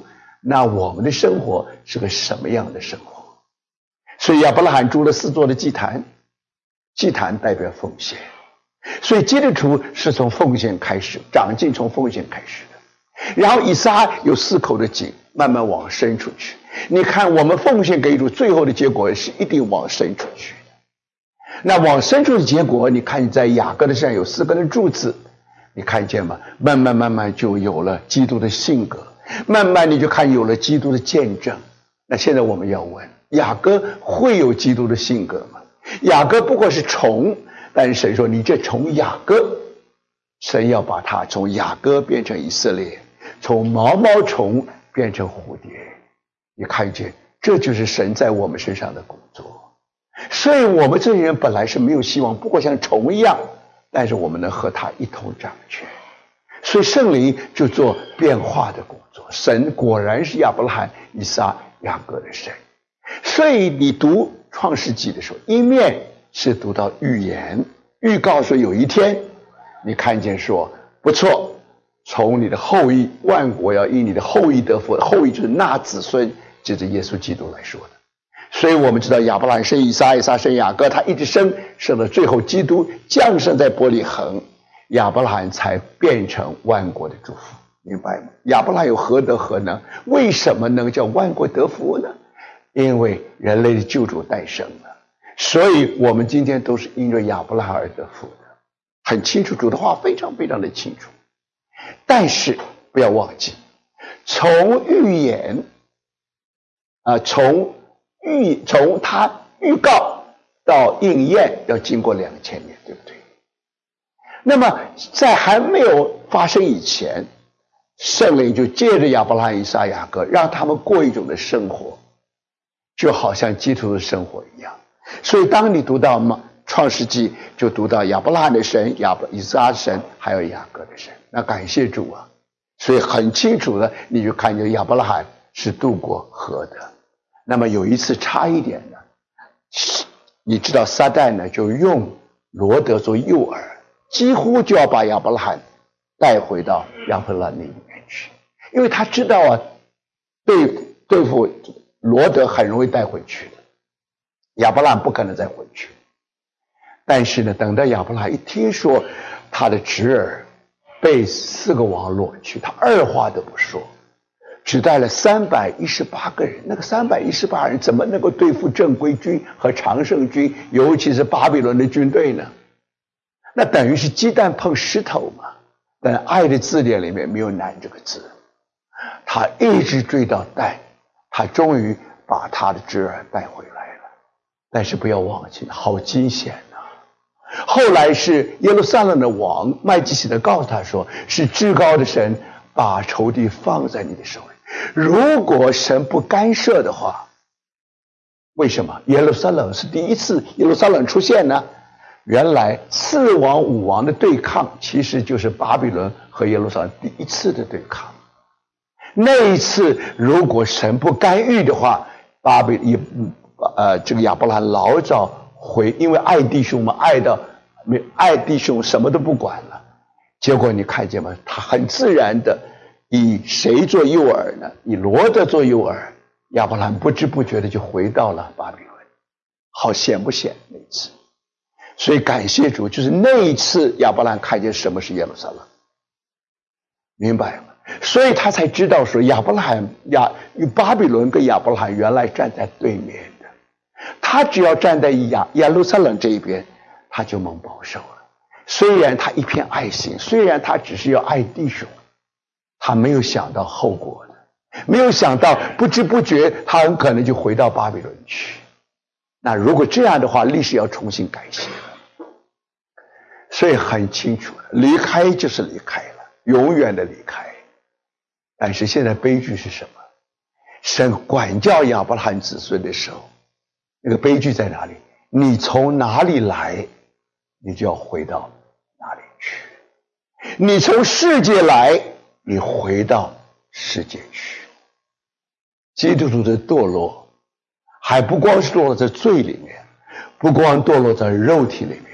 那我们的生活是个什么样的生活？所以亚伯拉罕筑了四座的祭坛，祭坛代表奉献，所以基督徒是从奉献开始，长进从奉献开始的。然后以撒有四口的井，慢慢往深处去。你看我们奉献给主，最后的结果是一定往深处去的。那往深处的结果，你看你在雅各的身上有四根的柱子，你看见吗？慢慢慢慢就有了基督的性格，慢慢你就看有了基督的见证。那现在我们要问，雅各会有基督的性格吗？雅各不过是虫，但是神说你这虫雅各，神要把它从雅各变成以色列，从毛毛虫变成蝴蝶。你看见，这就是神在我们身上的工作。所以我们这些人本来是没有希望，不过像虫一样，但是我们能和他一同掌权。所以圣灵就做变化的工作。神果然是亚伯拉罕、以撒、雅各的神。所以你读创世纪的时候，一面是读到预言，预告说有一天你看见说不错，从你的后裔万国要因你的后裔得福，后裔就是那子孙，就是耶稣基督来说的。所以我们知道亚伯拉罕生以撒，以撒生雅各，他一直生，生到最后基督降生在伯利恒，亚伯拉罕才变成万国的祝福，明白吗？亚伯拉罕有何德何能？为什么能叫万国得福呢？因为人类的救主诞生了，所以我们今天都是因着亚伯拉罕而得福的。很清楚，主的话非常非常的清楚。但是不要忘记，从预言啊、呃，从预从他预告到应验要经过两千年，对不对？那么在还没有发生以前，圣灵就借着亚伯拉罕、以撒、雅各，让他们过一种的生活，就好像基督的生活一样。所以当你读到创世纪，就读到亚伯拉罕的神、亚伯以撒的神，还有雅各的神。那感谢主啊！所以很清楚的，你就看见亚伯拉罕是渡过河的。那么有一次差一点呢，你知道撒旦呢就用罗德做诱饵，几乎就要把亚伯拉罕带回到亚伯拉罕那里面去，因为他知道啊，对对付罗德很容易带回去的，亚伯拉罕不可能再回去。但是呢，等到亚伯拉罕一听说他的侄儿被四个王掳去，他二话都不说，只带了三百一十八个人。那个三百一十八人怎么能够对付正规军和常胜军，尤其是巴比伦的军队呢？那等于是鸡蛋碰石头嘛。但爱的字典里面没有难这个字，他一直追到蛋，他终于把他的侄儿带回来了。但是不要忘记，好惊险啊！后来是耶路撒冷的王麦基洗德告诉他说，是至高的神把仇敌放在你的手里。如果神不干涉的话，为什么耶路撒冷是第一次耶路撒冷出现呢？原来四王五王的对抗其实就是巴比伦和耶路撒冷第一次的对抗。那一次如果神不干预的话，巴比也呃这个亚伯拉罕老早回，因为爱弟兄嘛，爱到没爱弟兄什么都不管了。结果你看见吗？他很自然的以谁做诱饵呢？以罗德做诱饵，亚伯拉罕不知不觉的就回到了巴比伦。好险不险那一次？所以感谢主，就是那一次亚伯拉罕看见什么是耶路撒冷，明白吗？所以他才知道说亚伯拉罕亚巴比伦跟亚伯拉罕原来站在对面的，他只要站在亚耶路撒冷这一边，他就蒙保守了。虽然他一片爱心，虽然他只是要爱弟兄，他没有想到后果的，没有想到不知不觉他很可能就回到巴比伦去。那如果这样的话，历史要重新改写了。所以很清楚了，离开就是离开了，永远的离开。但是现在悲剧是什么？神管教亚伯拉罕子孙的时候，那个悲剧在哪里？你从哪里来，你就要回到哪里去。你从世界来，你回到世界去。基督徒的堕落还不光是堕落在罪里面，不光堕落在肉体里面，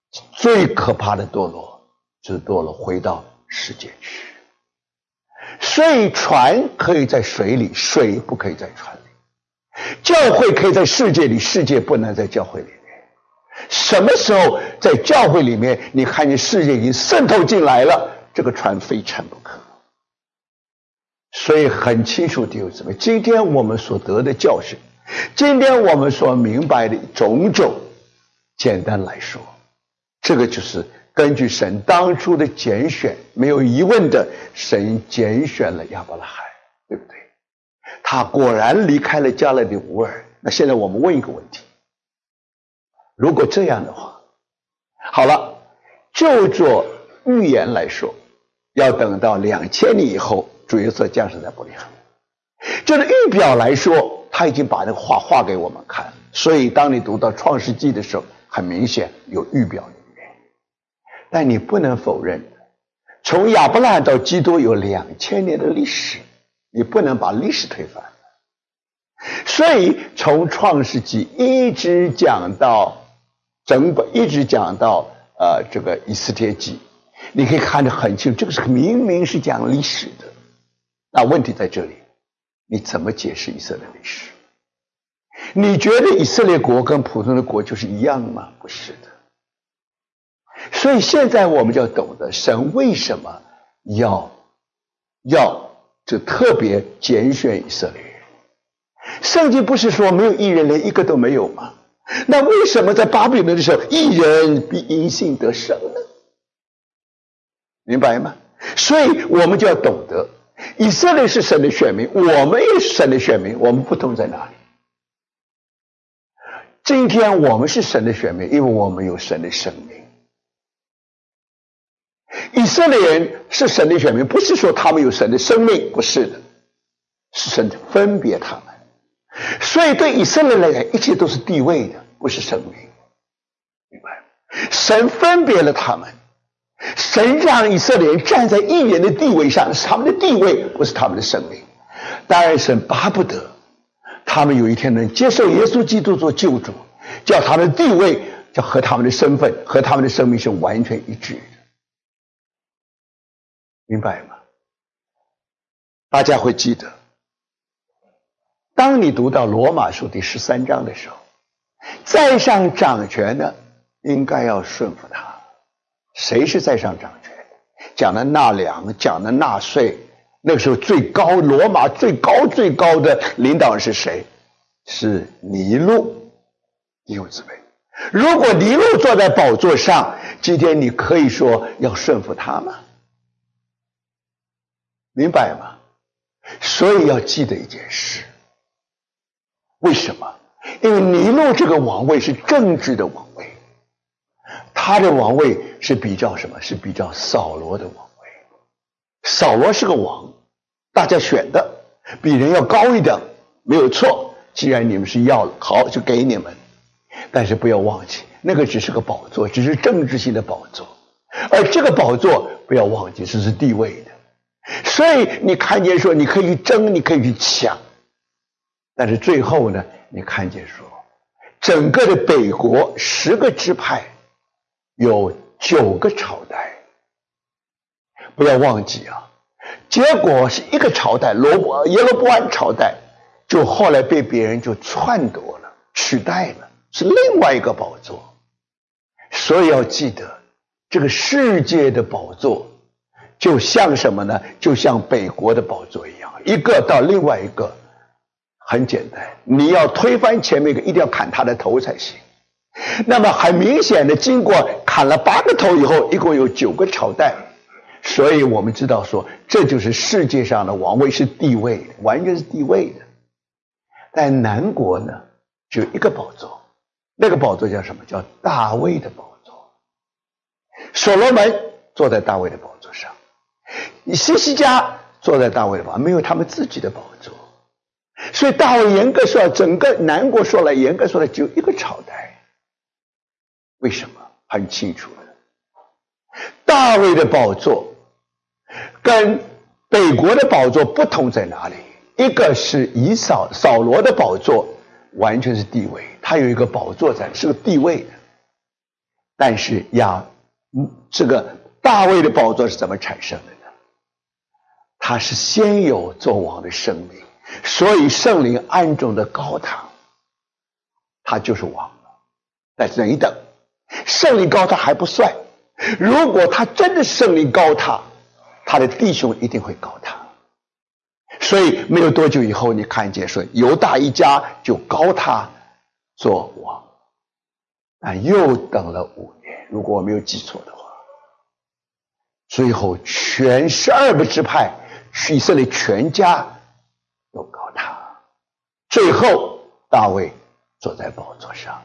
最可怕的堕落就是堕落回到世界去。 所以船可以在水里，水不可以在船里。教会可以在世界里，世界不能在教会里面。什么时候在教会里面你看见世界已经渗透进来了，这个船非沉不可。所以很清楚弟兄姊妹，今天我们所得的教训，今天我们所明白的种种，简单来说，这个就是根据神当初的拣选，没有疑问的，神拣选了亚伯拉罕，对不对？他果然离开了迦勒底乌尔。那现在我们问一个问题，如果这样的话，好了，就做预言来说，要等到两千年以后主耶稣降生在伯利恒。就是预表来说，他已经把这个画画给我们看，所以当你读到创世纪的时候，很明显有预表里面。但你不能否认，从亚伯拉罕到基督有两千年的历史，你不能把历史推翻。所以从创世纪一直讲到整本，一直讲到呃这个以斯帖记，你可以看得很清楚，这个是明明是讲历史的。那问题在这里，你怎么解释以色列历史？你觉得以色列国跟普通的国就是一样吗？不是的。所以现在我们就要懂得神为什么要要就特别拣选以色列人。圣经不是说没有义人，连一个都没有吗？那为什么在巴比伦的时候，义人必因信得生呢？明白吗？所以我们就要懂得，以色列是神的选民，我们也是神的选民，我们不同在哪里？今天我们是神的选民，因为我们有神的生命。以色列人是神的选民，不是说他们有神的生命，不是的，是神分别他们。所以对以色列人一切都是地位的，不是生命。明白吗？神分别了他们，神让以色列人站在义人的地位上，是他们的地位，不是他们的生命。当然神巴不得他们有一天能接受耶稣基督做救主，叫他们的地位叫和他们的身份和他们的生命是完全一致的。明白吗？大家会记得，当你读到罗马书第十三章的时候，在上掌权的应该要顺服他。谁是在上掌权？讲的纳粮，讲的纳税。那个时候最高，罗马最高最高的领导人是谁？是尼禄。弟兄姊妹，如果尼禄坐在宝座上，今天你可以说要顺服他吗？明白吗？所以要记得一件事，为什么？因为尼禄这个王位是政治的王位，他的王位是比较什么？是比较扫罗的王位。扫罗是个王，大家选的，比人要高一点，没有错。既然你们是要了，好，就给你们。但是不要忘记，那个只是个宝座，只是政治性的宝座，而这个宝座不要忘记，这是地位的。所以你看见说你可以去争，你可以去抢，但是最后呢，你看见说整个的北国十个支派有九个朝代，不要忘记啊，结果是一个朝代罗伯耶罗波安朝代，就后来被别人就篡夺了，取代了，是另外一个宝座。所以要记得，这个世界的宝座就像什么呢？就像北国的宝座一样，一个到另外一个，很简单，你要推翻前面一个，一定要砍他的头才行。那么很明显的，经过砍了八个头以后，一共有九个朝代。所以我们知道说，这就是世界上的王位是地位的，完全是地位的。但南国呢，只有一个宝座，那个宝座叫什么？叫大卫的宝座。所罗门坐在大卫的宝座上，西西家坐在大卫的宝座，没有他们自己的宝座。所以大卫严格说来，整个南国说来，严格说来只有一个朝代。为什么？很清楚的，大卫的宝座跟北国的宝座不同在哪里？一个是以扫扫罗的宝座，完全是地位，他有一个宝座在，是个地位的。但是亚这个大卫的宝座是怎么产生的呢？ 他是先有作王的生命，所以圣灵暗中的高他，他就是王了。但是等一等，圣灵高他还不算，如果他真的圣灵高他，他的弟兄一定会高他。所以没有多久以后，你看见说犹大一家就高他做王，但又等了五年，如果我没有记错的话，最后全十二个支派以色列全家都高他，最后大卫坐在宝座上。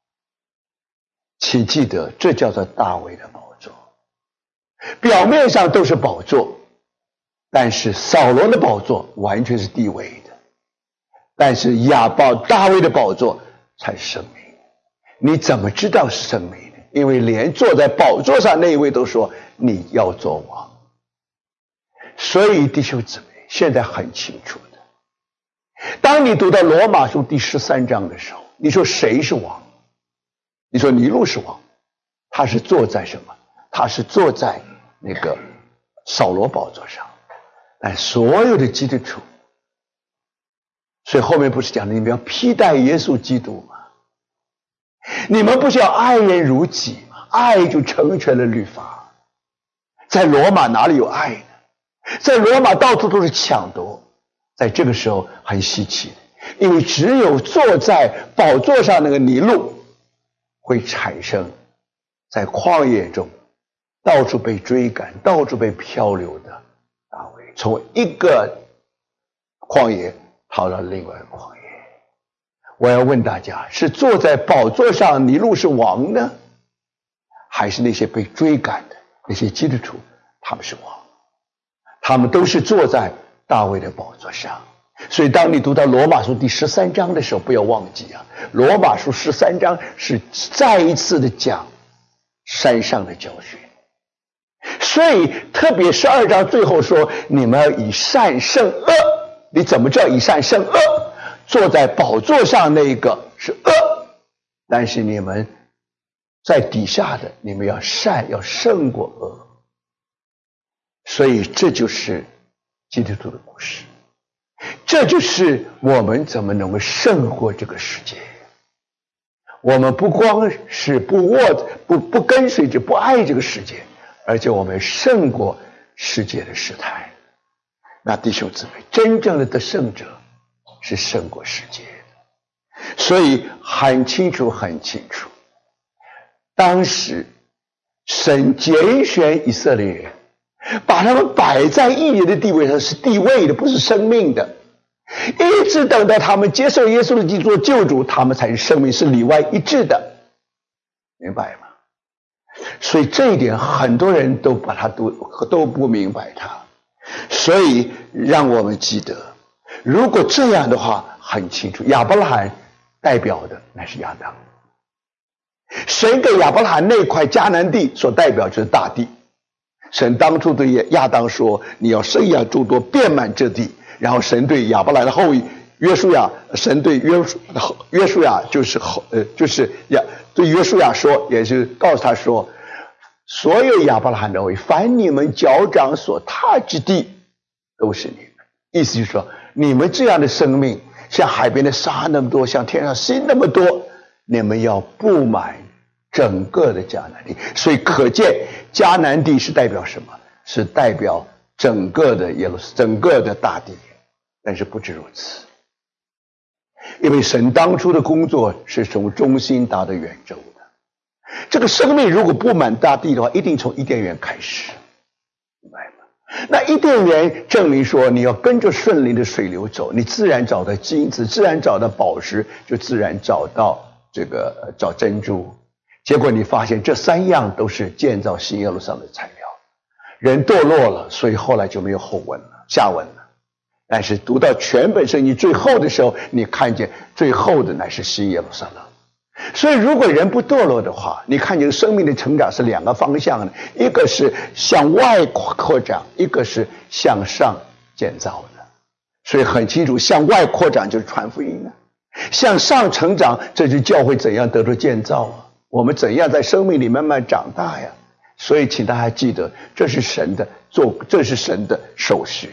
请记得，这叫做大卫的宝座。表面上都是宝座，但是扫罗的宝座完全是地位的，但是亚宝大卫的宝座才是生命。你怎么知道是生命的？因为连坐在宝座上那一位都说你要做王。所以弟兄姊妹，现在很清楚的，当你读到罗马书第十三章的时候，你说谁是王？你说尼禄是王，他是坐在什么？他是坐在那个扫罗宝座上。但所有的基督徒，所以后面不是讲的你们要披戴耶稣基督吗？你们不是要爱人如己吗？爱就成全了律法。在罗马哪里有爱呢？在罗马到处都是抢夺。在这个时候很稀奇，因为只有坐在宝座上那个尼禄会产生在旷野中到处被追赶、到处被漂流的大卫，从一个旷野逃到另外一个旷野。我要问大家，是坐在宝座上尼禄是王呢，还是那些被追赶的那些基督徒他们是王？他们都是坐在大卫的宝座上。所以当你读到罗马书第十三章的时候，不要忘记啊，罗马书十三章是再一次的讲山上的教训。所以特别十二章最后说，你们要以善胜恶。你怎么知道以善胜恶？坐在宝座上那个是恶，但是你们在底下的，你们要善，要胜过恶。所以这就是基督徒的故事，这就是我们怎么能够胜过这个世界。我们不光是不握不不跟随着不爱这个世界，而且我们胜过世界的试探。那弟兄姊妹，真正的得胜者是胜过世界的。所以很清楚很清楚，当时神拣选以色列人，把他们摆在义人的地位上，是地位的，不是生命的。一直等到他们接受耶稣的基督做救主，他们才是生命，是里外一致的，明白吗？所以这一点很多人都把它都都不明白它。所以让我们记得，如果这样的话，很清楚，亚伯拉罕代表的乃是亚当。神给亚伯拉罕那块迦南地所代表就是大地。神当初对亚当说，你要生养诸多，遍满这地。然后神对亚伯拉罕的后裔约书亚，神对约约书亚就是呃就是亚对约书亚说，也是告诉他说，所有亚伯拉罕的后裔，凡你们脚掌所踏之地，都是你们。意思就是说，你们这样的生命，像海边的沙那么多，像天上星那么多，你们要布满整个的迦南地。所以可见迦南地是代表什么？是代表整个的耶路撒冷，整个的大地。但是不止如此，因为神当初的工作是从中心达到远周的。这个生命如果布满大地的话，一定从伊甸园开始，明白吗？那伊甸园证明说，你要跟着顺灵的水流走，你自然找到金子，自然找到宝石，就自然找到这个找珍珠。结果你发现这三样都是建造新耶路撒冷的材料。人堕落了，所以后来就没有后文了，下文了。但是读到全本圣经最后的时候，你看见最后的乃是新耶路撒冷。所以如果人不堕落的话，你看见生命的成长是两个方向的，一个是向外扩展，一个是向上建造的。所以很清楚，向外扩展就是传福音啊，向上成长，这就是教会怎样得到建造啊，我们怎样在生命里慢慢长大呀。所以请大家记得，这是神的做，这是神的手续。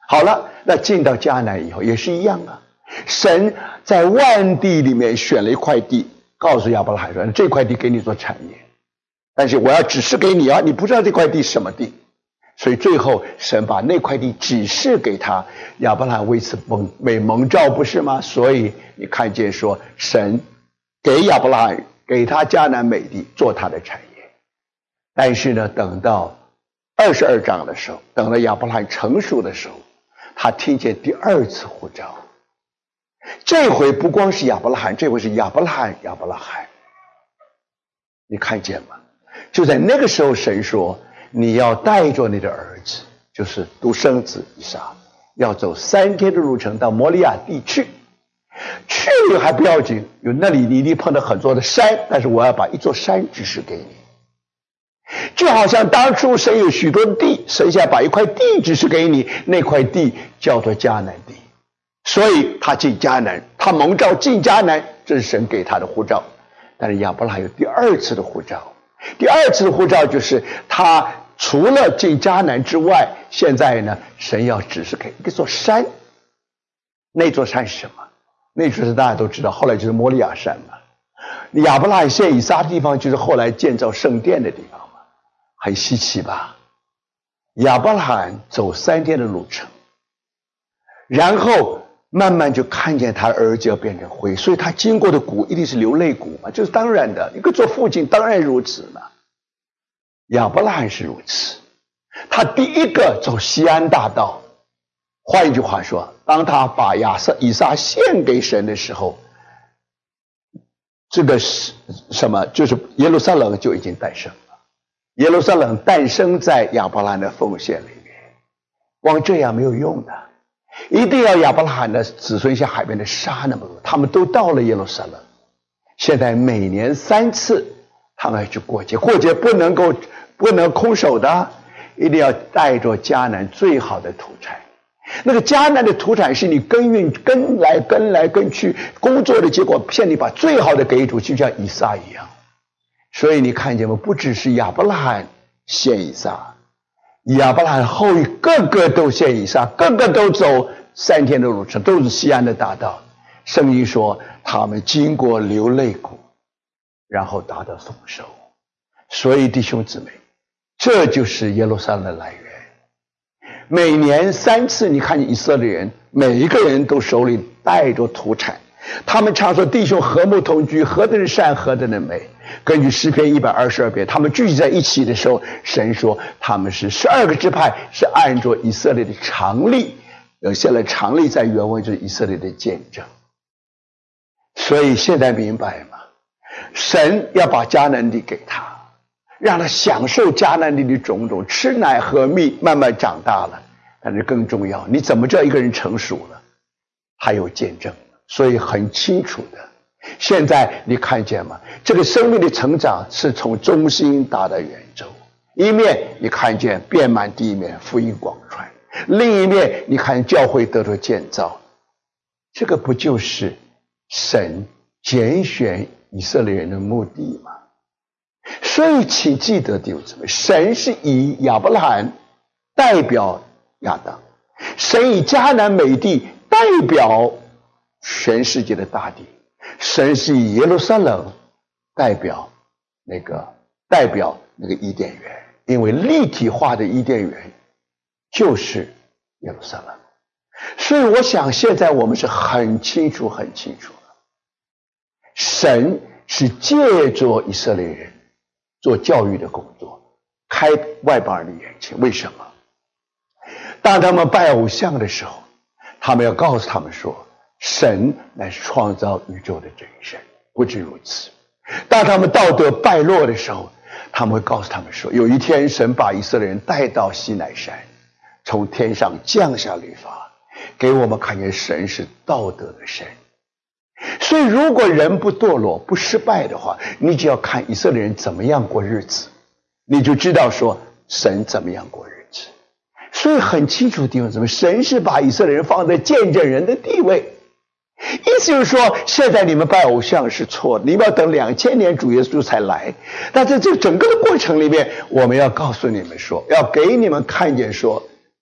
好了，那进到迦南以后也是一样啊。神在万地里面选了一块地，告诉亚伯拉罕说：“这块地给你做产业，但是我要指示给你啊，你不知道这块地是什么地。”所以最后神把那块地指示给他，亚伯拉罕为此蒙被蒙召，不是吗？所以你看见说，神给亚伯拉罕给他迦南美地做他的产业。但是呢，等到二十二章的时候，等到亚伯拉罕成熟的时候，他听见第二次呼召。这回不光是亚伯拉罕，这回是亚伯拉罕亚伯拉罕，你看见吗？就在那个时候，神说：“你要带着你的儿子，就是独生子以撒，要走三天的路程到摩利亚地去。去了还不要紧，有那里你一定碰到很多的山，但是我要把一座山指示给你。就好像当初神有许多地，神想把一块地指示给你，那块地叫做迦南地。所以他进迦南，他蒙召进迦南，这是神给他的呼召。但是亚伯拉罕有第二次的呼召，第二次的呼召就是他除了进迦南之外，现在呢，神要指示给一座山。那座山是什么？那座山大家都知道，后来就是摩利亚山嘛。亚伯拉罕献以撒的地方，就是后来建造圣殿的地方嘛，很稀奇吧？亚伯拉罕走三天的路程，然后慢慢就看见他儿子要变成灰，所以他经过的谷一定是流泪谷嘛，这是当然的，一个做父亲当然如此嘛。亚伯拉罕是如此，他第一个走西安大道。换一句话说，当他把亚撒以撒献给神的时候，这个是什么？就是耶路撒冷就已经诞生了。耶路撒冷诞生在亚伯拉罕的奉献里面，光这样没有用的，一定要亚伯拉罕的子孙像海边的沙那么多，他们都到了耶路撒冷。现在每年三次他们要去过节，过节不能够不能空手的，一定要带着迦南最好的土产。那个迦南的土产是你耕耘耕来耕来耕去工作的结果，骗你把最好的给主，就像以撒一样。所以你看见吗？不只是亚伯拉罕献以撒，亚伯拉罕后裔个个都献以撒，个个都走三天的路程，都是西安的大道。圣经说他们经过流泪谷，然后达到丰收。所以弟兄姊妹，这就是耶路撒冷的来源。每年三次，你看以色列人每一个人都手里带着土产，他们常说弟兄和睦同居，何等的善，何等的美。根据诗篇一百二十二篇，他们聚集在一起的时候，神说他们是十二个支派，是按照以色列的常例。有现在常例在原文就是以色列的见证。所以现在明白吗？神要把迦南地给他，让他享受迦南地的种种，吃奶喝蜜，慢慢长大了。但是更重要，你怎么知道一个人成熟了？他有见证，所以很清楚的。现在你看见吗？这个生命的成长是从中心达到远州，一面你看见遍满地面，福音广传；另一面你看教会得到建造。这个不就是神拣选以色列人的目的吗？所以请记得弟兄姊妹，神是以亚伯拉罕代表亚当，神以迦南美地代表全世界的大地，神是以耶路撒冷代表那个代表那个伊甸园，因为立体化的伊甸园就是耶路撒冷。所以我想现在我们是很清楚很清楚的，神是借着以色列人做教育的工作，开外邦人的眼睛。为什么？当他们拜偶像的时候，他们要告诉他们说，神乃是创造宇宙的真神。不止如此，当他们道德败落的时候，他们会告诉他们说，有一天神把以色列人带到西乃山，从天上降下律法，给我们看见神是道德的神。所以如果人不堕落不失败的话，你只要看以色列人怎么样过日子，你就知道说神怎么样过日子。所以很清楚的地方，怎么神是把以色列人放在见证人的地位。意思就是说，现在你们拜偶像是错的，你们要等两千年主耶稣才来。但在这整个的过程里面，我们要告诉你们说，要给你们看见说，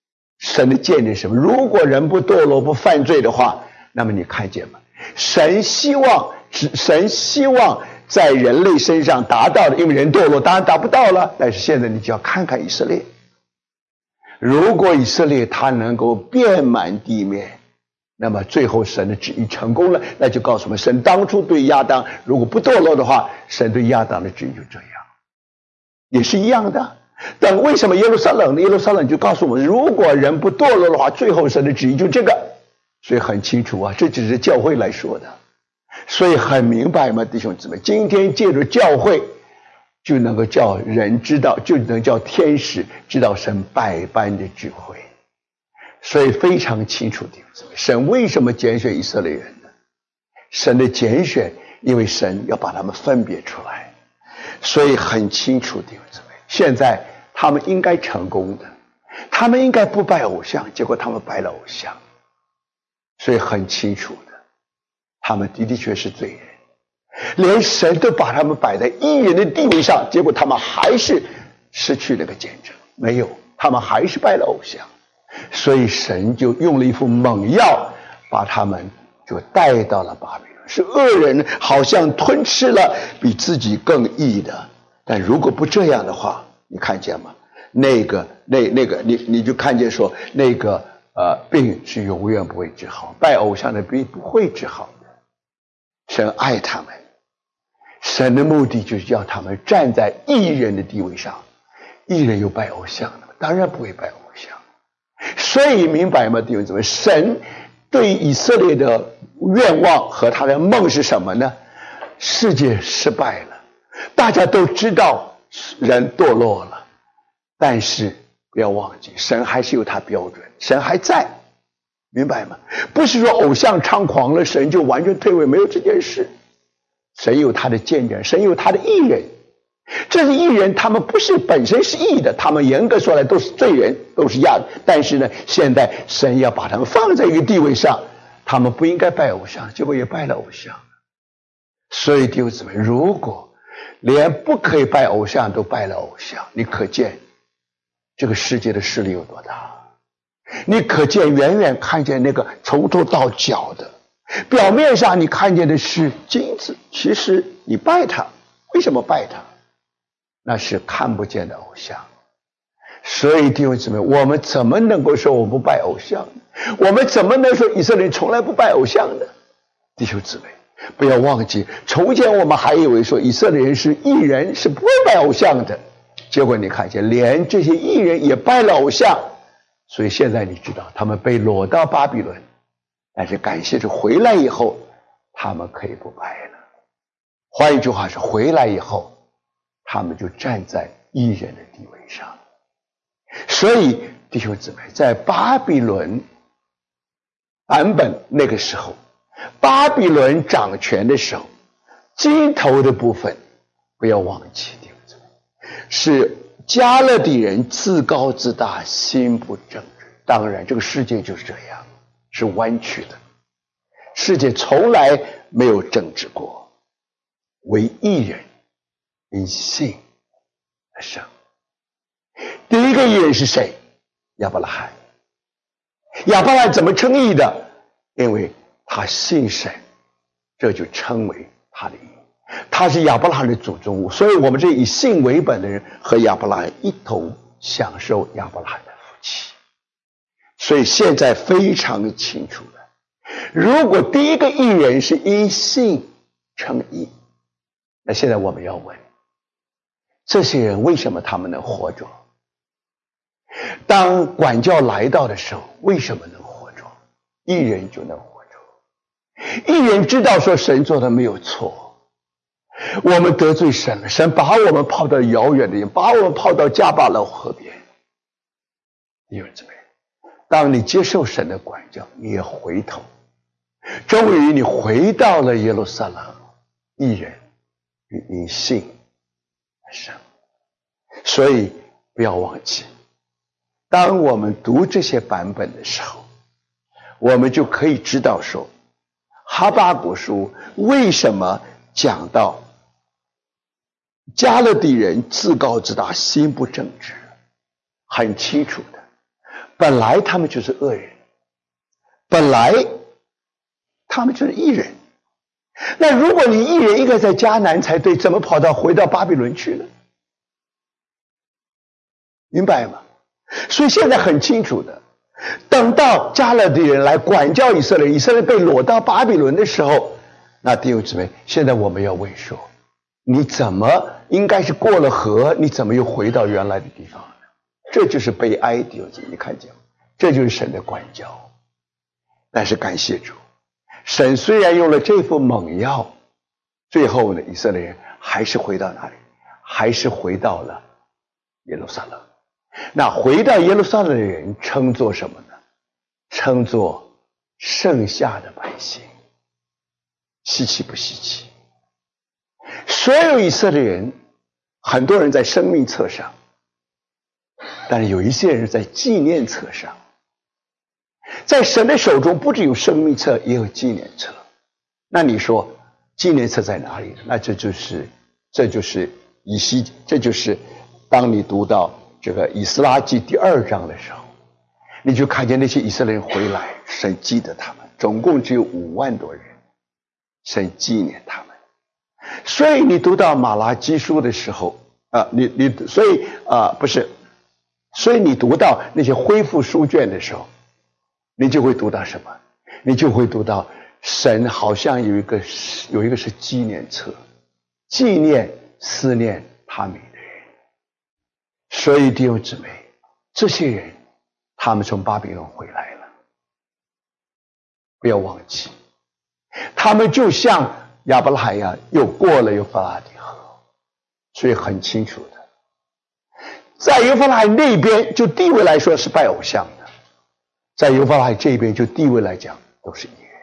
神的见证是什么？如果人不堕落不犯罪的话，那么你看见吗？神希望神希望在人类身上达到的，因为人堕落当然达不到了，但是现在你就要看看以色列，如果以色列他能够遍满地面，那么最后神的旨意成功了，那就告诉我们，神当初对亚当如果不堕落的话，神对亚当的旨意就这样，也是一样的。但为什么耶路撒冷呢？耶路撒冷就告诉我们，如果人不堕落的话，最后神的旨意就这个。所以很清楚啊，这只是教会来说的，所以很明白嘛，弟兄姊妹，今天借着教会就能够叫人知道，就能叫天使知道神百般的智慧。所以非常清楚，弟兄姊妹，神为什么拣选以色列人呢？神的拣选，因为神要把他们分别出来，所以很清楚，弟兄姊妹，现在他们应该成功的，他们应该不拜偶像，结果他们拜了偶像，所以很清楚的，他们的的确是罪人，连神都把他们摆在义人的地位上，结果他们还是失去那个见证，没有，他们还是拜了偶像，所以神就用了一副猛药，把他们就带到了巴比伦，是恶人好像吞吃了比自己更义的，但如果不这样的话，你看见吗？那个那那个你你就看见说那个呃病是永远不会治好，拜偶像的病不会治好的。神爱他们，神的目的就是要他们站在义人的地位上，义人有拜偶像的，当然不会拜偶像。所以明白吗，弟兄姊妹？神对以色列的愿望和他的梦是什么呢？世界失败了，大家都知道人堕落了，但是不要忘记，神还是有他标准，神还在，明白吗？不是说偶像猖狂了，神就完全退位，没有这件事。神有他的见证，神有他的义人，这是义人，他们不是本身是义的，他们严格说来都是罪人，都是亚的。但是呢，现在神要把他们放在一个地位上，他们不应该拜偶像，结果也拜了偶像。所以弟兄姊妹，如果连不可以拜偶像都拜了偶像，你可见这个世界的势力有多大？你可见远远看见那个从头到脚的，表面上你看见的是金子，其实你拜它，为什么拜它？那是看不见的偶像。所以弟兄姊妹，我们怎么能够说我们不拜偶像呢？我们怎么能说以色列人从来不拜偶像呢？弟兄姊妹，不要忘记，从前我们还以为说以色列人是义人，是不会拜偶像的，结果你看见连这些义人也拜了偶像。所以现在你知道他们被掳到巴比伦，但是感谢主回来以后他们可以不拜了。换一句话是，回来以后他们就站在义人的地位上。所以弟兄姊妹，在巴比伦版本那个时候，巴比伦掌权的时候，尽头的部分不要忘记，弟兄姊妹，是迦勒底人自高自大，心不正直。当然这个世界就是这样，是弯曲的，世界从来没有正直过，唯义人因信而生。第一个义人是谁？亚伯拉罕。亚伯拉罕怎么称义的？因为他信神，这就称为他的义。他是亚伯拉罕的祖宗，所以我们这以信为本的人和亚伯拉罕一同享受亚伯拉罕的福气。所以现在非常清楚了，如果第一个义人是因信称义，那现在我们要问，这些人为什么他们能活着？当管教来到的时候，为什么能活着？义人就能活着。义人知道说神做的没有错，我们得罪神了，神把我们抛到遥远的地方，把我们抛到迦巴勒河边。弟兄姊妹，当你接受神的管教，你也回头，终于你回到了耶路撒冷，义人因信而生。所以不要忘记，当我们读这些版本的时候，我们就可以知道说，哈巴谷书为什么讲到迦勒底人自高自大，心不正直，很清楚的。 本来他们就是恶人，本来他们就是义人。那如果你义人应该在迦南才对，怎么跑到回到巴比伦去呢？明白吗？所以现在很清楚的，等到加勒底人来管教以色列，以色列被掳到巴比伦的时候，那弟兄姊妹，现在我们要问说，你怎么应该是过了河，你怎么又回到原来的地方呢？这就是悲哀，弟兄姊妹，你看见吗？这就是神的管教。但是感谢主，神虽然用了这副猛药，最后呢，以色列人还是回到哪里？还是回到了耶路撒冷。那回到耶路撒冷的人称作什么呢？称作剩下的百姓。稀奇不稀奇？所有以色列人，很多人在生命册上，但是有一些人在纪念册上。在神的手中不只有生命册，也有纪念册。那你说纪念册在哪里呢？那这就是这就是以西这就是当你读到这个以斯拉记第二章的时候，你就看见那些以色列人回来，神记得他们，总共只有五万多人，神纪念他们。所以你读到马拉基书的时候啊、呃，你你所以啊、呃、不是，所以你读到那些恢复书卷的时候，你就会读到什么？你就会读到神好像有一个有一个是纪念册，纪念思念他们的人。所以弟兄姊妹，这些人他们从巴比伦回来了，不要忘记，他们就像亚伯拉罕一样，又过了幼发拉底河。所以很清楚的，在幼发拉底那边就地位来说是拜偶像的，在幼发拉底这边就地位来讲都是义人。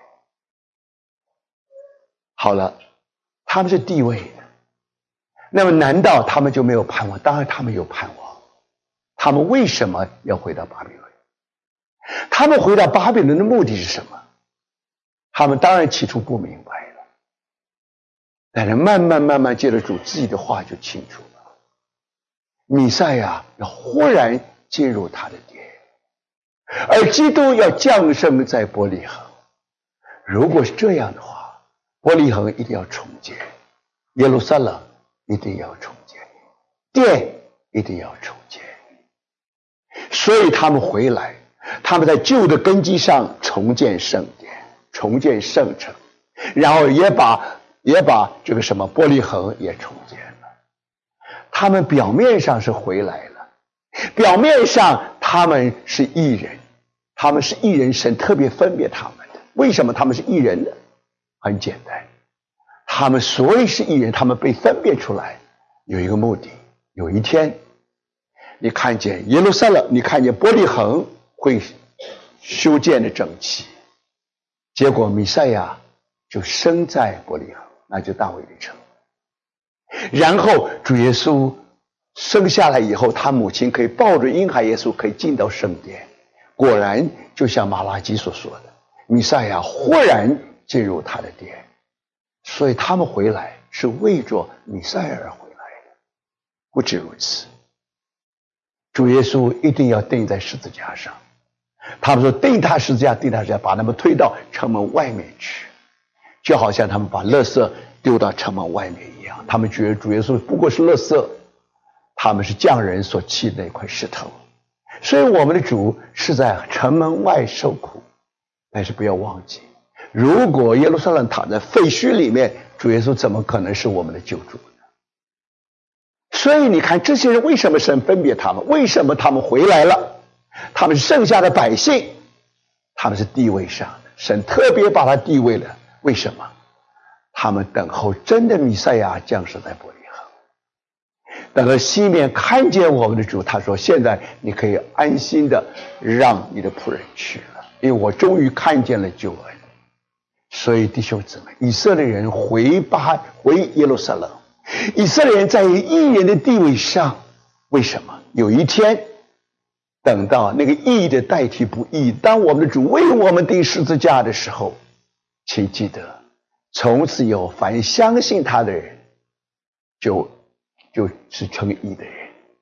好了，他们是地位的，那么难道他们就没有盼望？当然他们有盼望。他们为什么要回到巴比伦？他们回到巴比伦的目的是什么？他们当然起初不明白了，但是慢慢慢慢借着主自己的话就清楚了。弥赛亚要忽然进入他的殿，而基督要降生在伯利恒。如果是这样的话，伯利恒一定要重建，耶路撒冷一定要重建，殿一定要重建。所以他们回来，他们在旧的根基上重建圣殿，重建圣城，然后也把也把这个什么伯利恒也重建了。他们表面上是回来了，表面上他们是义人，他们是义人，神特别分别他们的。为什么他们是义人呢？很简单，他们所以是义人，他们被分别出来有一个目的。有一天你看见耶路撒冷，你看见伯利恒会修建的整齐，结果弥赛亚就生在伯利恒，那就大卫的城。然后主耶稣生下来以后，他母亲可以抱着婴孩耶稣可以进到圣殿。果然就像马拉基所说的，弥赛亚忽然进入他的殿。所以他们回来是为着弥赛亚而回来的。不止如此，主耶稣一定要钉在十字架上。他们说钉他十字架，钉他十字架，把他们推到城门外面去，就好像他们把垃圾丢到城门外面一样。他们觉得主耶稣不过是垃圾，他们是匠人所砌的那块石头。所以我们的主是在城门外受苦，但是不要忘记，如果耶路撒冷躺在废墟里面，主耶稣怎么可能是我们的救主呢？所以你看这些人为什么神分别他们，为什么他们回来了？他们是剩下的百姓，他们是地位上的，神特别把他地位了。为什么？他们等候真的弥赛亚降生在伯利恒，等到西面看见我们的主，他说现在你可以安心的让你的仆人去了，因为我终于看见了救恩。所以弟兄姊妹，以色列人回巴回耶路撒冷，以色列人在义人的地位上，为什么？有一天等到那个义的代替不义，当我们的主为我们钉十字架的时候，请记得从此以后凡相信他的人就就是称义的人，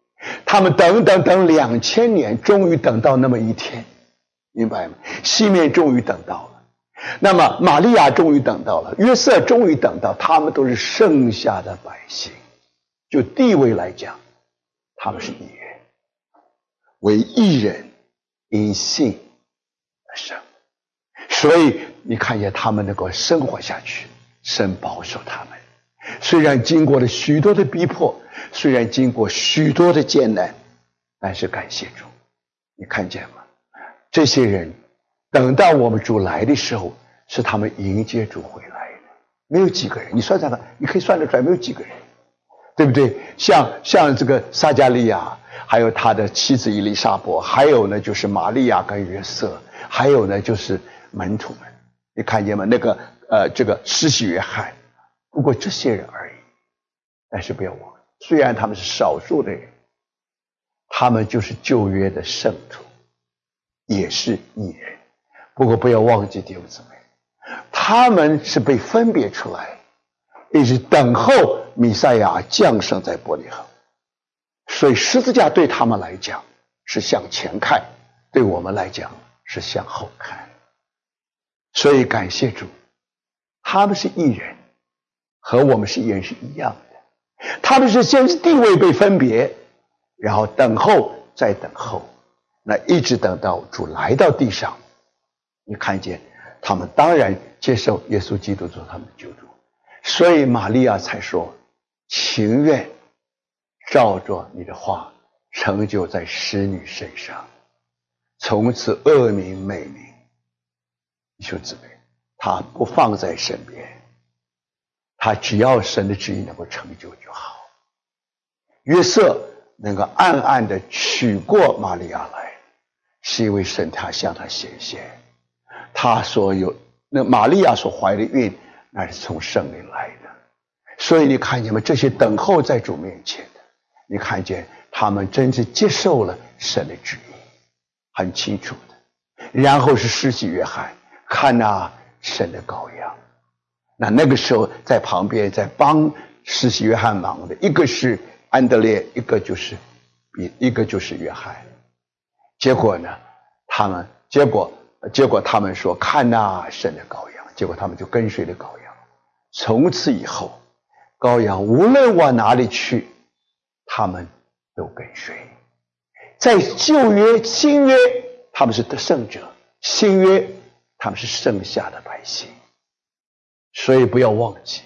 他们等等等两千年，终于等到那么一天，明白吗？西面终于等到了，那么玛利亚终于等到了，约瑟终于等到，他们都是剩下的百姓。就地位来讲，他们是义人，为义人因信而生。所以你看见他们能够生活下去，神保守他们。虽然经过了许多的逼迫，虽然经过许多的艰难，但是感谢主，你看见吗？这些人等到我们主来的时候，是他们迎接主回来的，没有几个人。你算算看，你可以算得出来，没有几个人，对不对？像像这个撒迦利亚，还有他的妻子以利沙伯，还有呢就是玛利亚跟约瑟，还有呢就是门徒们，你看见吗？那个呃这个施洗约翰，不过这些人而已。但是不要忘了，虽然他们是少数的人，他们就是旧约的圣徒，也是义人。不过不要忘记弟兄姊妹，他们是被分别出来，一直等候弥赛亚降生在伯利恒。所以十字架对他们来讲是向前看，对我们来讲是向后看。所以感谢主，他们是义人，和我们是义人是一样的。他们是先是地位被分别，然后等候再等候，那一直等到主来到地上，你看见他们当然接受耶稣基督做他们的救主。所以玛利亚才说，情愿照着你的话成就在使女身上，从此恶名美名。弟兄姊妹，他不放在身边，他只要神的旨意能够成就就好。约瑟能够暗暗的娶过玛利亚来，是因为神他向他显现，他所有那玛利亚所怀的孕，那是从圣灵来的。所以你看见吗？这些等候在主面前的，你看见他们真正接受了神的旨意，很清楚的。然后是施洗约翰，看哪，神的羔羊。那那个时候在旁边在帮施洗约翰忙的，一个是安德烈，一个就是一个就是约翰。结果呢，他们结果结果他们说，看哪，神的羔羊。结果他们就跟随了羔羊。从此以后，羔羊无论往哪里去，他们都跟随。在旧约新约他们是得胜者，新约他们是剩下的百姓。所以不要忘记，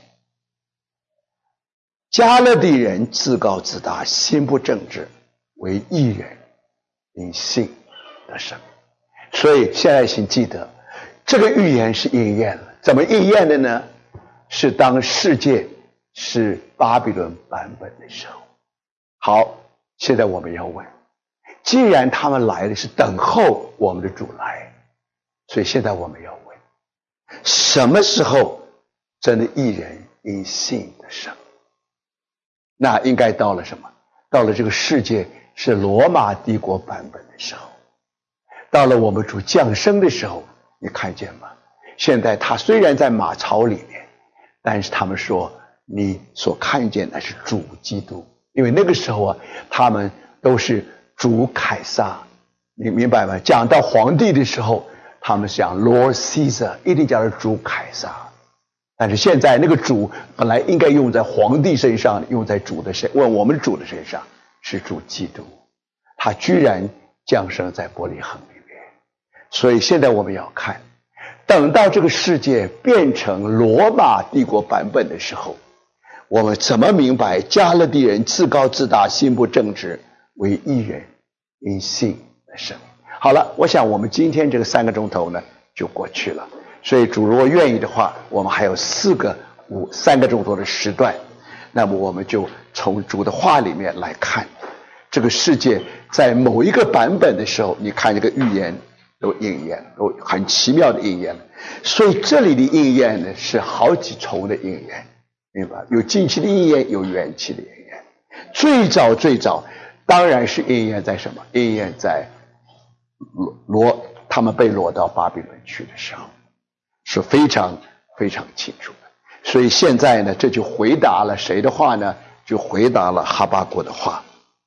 加勒底人自高自大，心不正直，为义人因信得生。所以现在请记得，这个预言是应验了。怎么应验的呢？是当世界是巴比伦版本的时候。好，现在我们要问，既然他们来的是等候我们的主来，所以现在我们要问，什么时候真的义人因信得生？那应该到了什么？到了这个世界是罗马帝国版本的时候，到了我们主降生的时候，你看见吗？现在他虽然在马槽里面，但是他们说你所看见的是主基督，因为那个时候啊，他们都是主凯撒，你明白吗？讲到皇帝的时候，他们讲 Lord Caesar， 一定讲是主凯撒。但是现在那个主本来应该用在皇帝身上，用在主的身，问我们主的身上，是主基督，他居然降生在伯利恒里面。所以现在我们要看，等到这个世界变成罗马帝国版本的时候，我们怎么明白加勒底人自高自大，心不正直，为义人因信得生？好了，我想我们今天这个三个钟头呢就过去了。所以主如果愿意的话，我们还有四个五三个钟头的时段，那么我们就从主的话里面来看这个世界在某一个版本的时候，你看这个预言都应验，都很奇妙的应验了。所以这里的应验呢是好几重的应验，明白？有近期的应验，有远期的应验。最早最早当然是应验在什么？应验在罗他们被掳到巴比伦去的时候，是非常非常清楚的。所以现在呢，这就回答了谁的话呢？就回答了哈巴谷的话。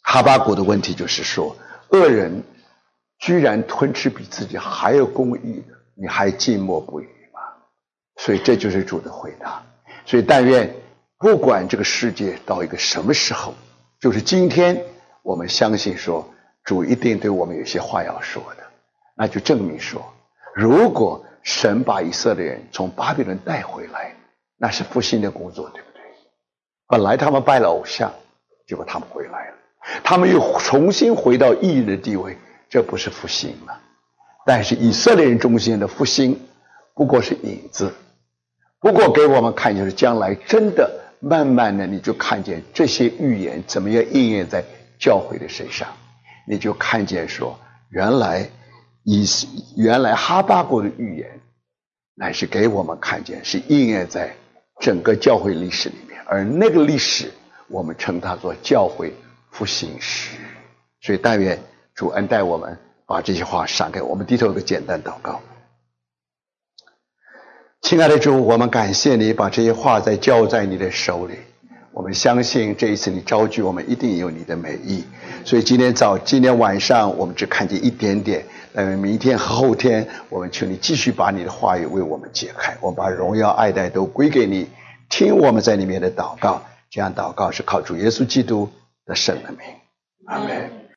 哈巴谷的问题就是说，恶人居然吞吃比自己还有公义的，你还静默不语吗？所以这就是主的回答。所以但愿不管这个世界到一个什么时候，就是今天我们相信说主一定对我们有些话要说的，那就证明说，如果神把以色列人从巴比伦带回来，那是复兴的工作，对不对？本来他们拜了偶像，结果他们回来了，他们又重新回到义人的地位，这不是复兴吗？但是以色列人中间的复兴不过是影子，不过给我们看就是将来真的慢慢的你就看见这些预言怎么样应验在教会的身上，你就看见说原来以原来哈巴谷的预言乃是给我们看见是应验在整个教会历史里面，而那个历史我们称它做教会复兴史。所以但愿主恩待我们，把这些话赏给我们。低头有个简单祷告。亲爱的主，我们感谢你把这些话再交在你的手里，我们相信这一次你召集我们一定有你的美意。所以今天早今天晚上我们只看见一点点，但明天和后天我们求你继续把你的话语为我们解开，我们把荣耀爱戴都归给你，听我们在里面的祷告，这样祷告是靠主耶稣基督的圣名。阿们。